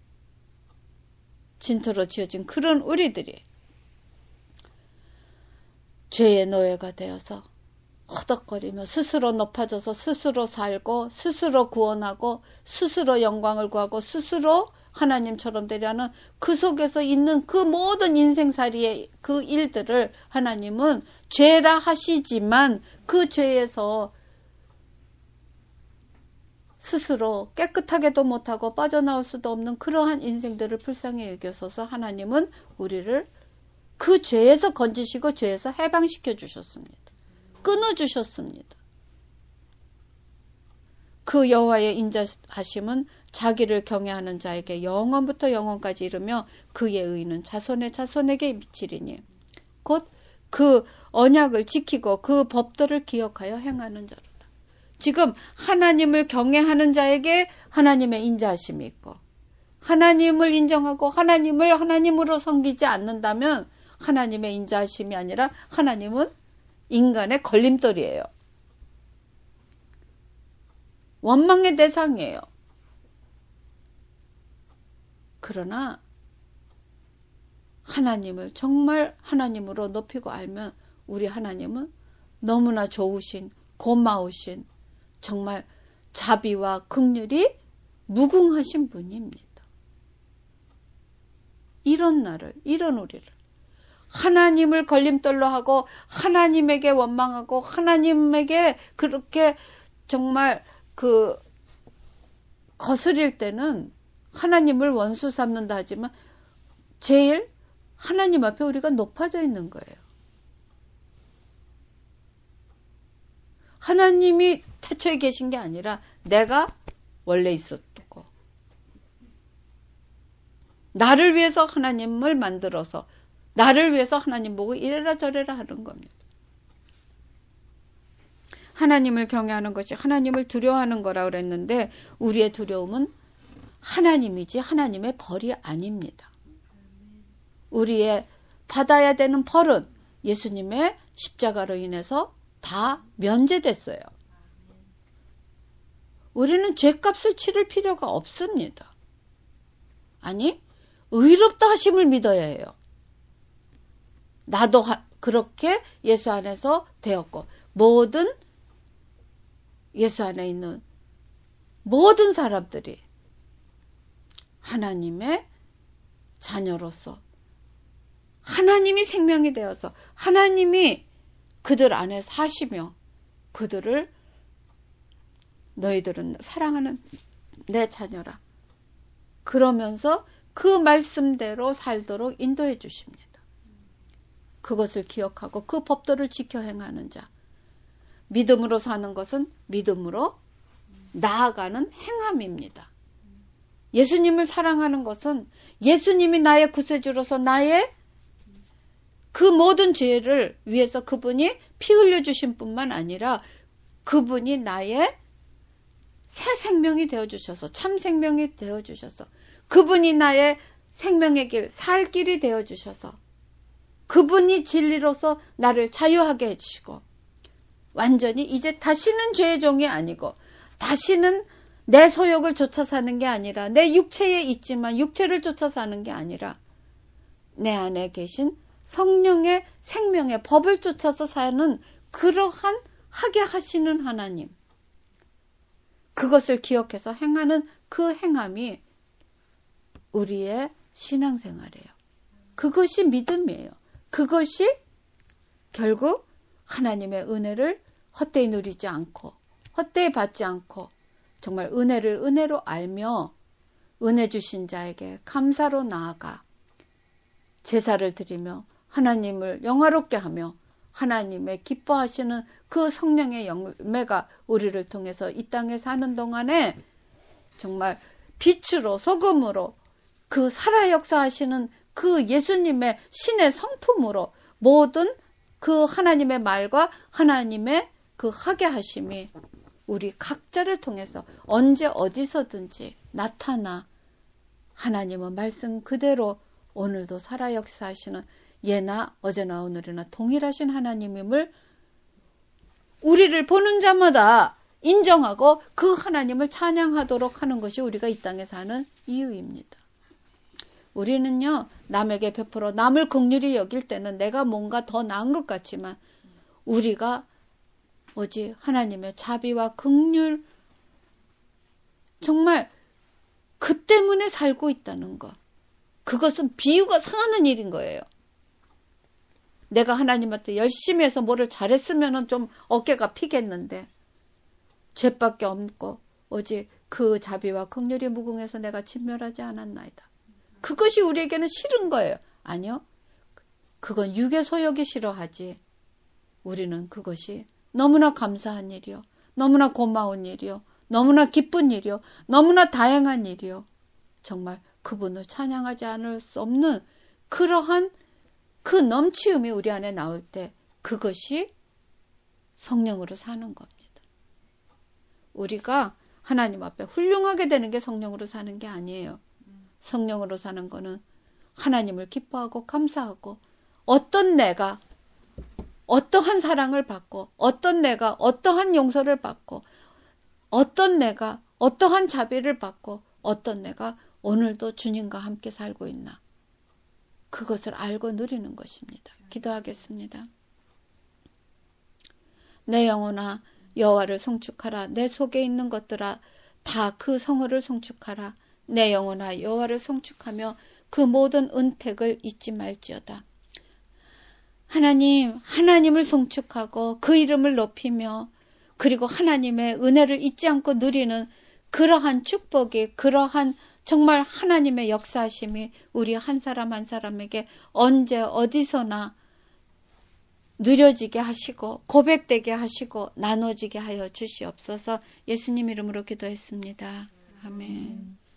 진토로 지어진 그런 우리들이 죄의 노예가 되어서 허덕거리며 스스로 높아져서 스스로 살고 스스로 구원하고 스스로 영광을 구하고 스스로 하나님처럼 되려는 그 속에서 있는 그 모든 인생살이의 그 일들을 하나님은 죄라 하시지만 그 죄에서 스스로 깨끗하게도 못하고 빠져나올 수도 없는 그러한 인생들을 불쌍히 여겨서서 하나님은 우리를 그 죄에서 건지시고 죄에서 해방시켜 주셨습니다. 끊어주셨습니다. 그 여호와의 인자하심은 자기를 경외하는 자에게 영원부터 영원까지 이르며 그의 의는 자손의 자손에게 미치리니 곧 그 언약을 지키고 그 법도를 기억하여 행하는 자로다. 지금 하나님을 경외하는 자에게 하나님의 인자하심이 있고 하나님을 인정하고 하나님을 하나님으로 섬기지 않는다면 하나님의 인자하심이 아니라 하나님은 인간의 걸림돌이에요. 원망의 대상이에요. 그러나 하나님을 정말 하나님으로 높이고 알면 우리 하나님은 너무나 좋으신 고마우신 정말 자비와 긍휼이 무궁하신 분입니다. 이런 나를 이런 우리를 하나님을 걸림돌로 하고 하나님에게 원망하고 하나님에게 그렇게 정말 그 거스릴 때는 하나님을 원수 삼는다 하지만 제일 하나님 앞에 우리가 높아져 있는 거예요. 하나님이 태초에 계신 게 아니라 내가 원래 있었고 나를 위해서 하나님을 만들어서 나를 위해서 하나님 보고 이래라 저래라 하는 겁니다. 하나님을 경외하는 것이 하나님을 두려워하는 거라 그랬는데 우리의 두려움은 하나님이지 하나님의 벌이 아닙니다. 우리의 받아야 되는 벌은 예수님의 십자가로 인해서 다 면제됐어요. 우리는 죄값을 치를 필요가 없습니다. 아니, 의롭다 하심을 믿어야 해요. 나도 하, 그렇게 예수 안에서 되었고 모든 예수 안에 있는 모든 사람들이 하나님의 자녀로서 하나님이 생명이 되어서 하나님이 그들 안에 사시며 그들을 너희들은 사랑하는 내 자녀라. 그러면서 그 말씀대로 살도록 인도해 주십니다. 그것을 기억하고 그 법도를 지켜 행하는 자. 믿음으로 사는 것은 믿음으로 나아가는 행함입니다. 예수님을 사랑하는 것은 예수님이 나의 구세주로서 나의 그 모든 죄를 위해서 그분이 피 흘려주신 뿐만 아니라 그분이 나의 새 생명이 되어주셔서 참 생명이 되어주셔서 그분이 나의 생명의 길, 살 길이 되어주셔서 그분이 진리로서 나를 자유하게 해주시고 완전히 이제 다시는 죄의 종이 아니고 다시는 내 소욕을 쫓아 사는 게 아니라 내 육체에 있지만 육체를 쫓아 사는 게 아니라 내 안에 계신 성령의 생명의 법을 쫓아서 사는 그러한 하게 하시는 하나님. 그것을 기억해서 행하는 그 행함이 우리의 신앙생활이에요. 그것이 믿음이에요. 그것이 결국 하나님의 은혜를 헛되이 누리지 않고 헛되이 받지 않고 정말 은혜를 은혜로 알며 은혜 주신 자에게 감사로 나아가 제사를 드리며 하나님을 영화롭게 하며 하나님의 기뻐하시는 그 성령의 열매가 우리를 통해서 이 땅에 사는 동안에 정말 빛으로 소금으로 그 살아 역사하시는 그 예수님의 신의 성품으로 모든 그 하나님의 말과 하나님의 그 하게 하심이 우리 각자를 통해서 언제 어디서든지 나타나 하나님은 말씀 그대로 오늘도 살아 역사하시는 예나 어제나 오늘이나 동일하신 하나님임을 우리를 보는 자마다 인정하고 그 하나님을 찬양하도록 하는 것이 우리가 이 땅에 사는 이유입니다. 우리는요, 남에게 베풀어 남을 긍휼히 여길 때는 내가 뭔가 더 나은 것 같지만 우리가 오직 하나님의 자비와 긍휼 정말 그 때문에 살고 있다는 거. 그것은 비유가 상하는 일인 거예요. 내가 하나님한테 열심히 해서 뭐를 잘했으면 좀 어깨가 피겠는데 죄밖에 없고 오직 그 자비와 긍휼이 무궁해서 내가 진멸하지 않았나이다. 그것이 우리에게는 싫은 거예요. 아니요. 그건 육의 소욕이 싫어하지. 우리는 그것이 너무나 감사한 일이요. 너무나 고마운 일이요. 너무나 기쁜 일이요. 너무나 다양한 일이요. 정말 그분을 찬양하지 않을 수 없는 그러한 그 넘치움이 우리 안에 나올 때 그것이 성령으로 사는 겁니다. 우리가 하나님 앞에 훌륭하게 되는 게 성령으로 사는 게 아니에요. 성령으로 사는 거는 하나님을 기뻐하고 감사하고 어떤 내가 어떠한 사랑을 받고 어떤 내가 어떠한 용서를 받고 어떤 내가 어떠한 자비를 받고 어떤 내가 오늘도 주님과 함께 살고 있나. 그것을 알고 누리는 것입니다. 기도하겠습니다. 내 영혼아 여호와를 송축하라. 내 속에 있는 것들아 다 그 성호를 송축하라. 내 영혼아 여호와를 송축하며 그 모든 은택을 잊지 말지어다. 하나님, 하나님을 송축하고 그 이름을 높이며 그리고 하나님의 은혜를 잊지 않고 누리는 그러한 축복이, 그러한 정말 하나님의 역사하심이 우리 한 사람 한 사람에게 언제 어디서나 누려지게 하시고 고백되게 하시고 나눠지게 하여 주시옵소서. 예수님 이름으로 기도했습니다. 아멘.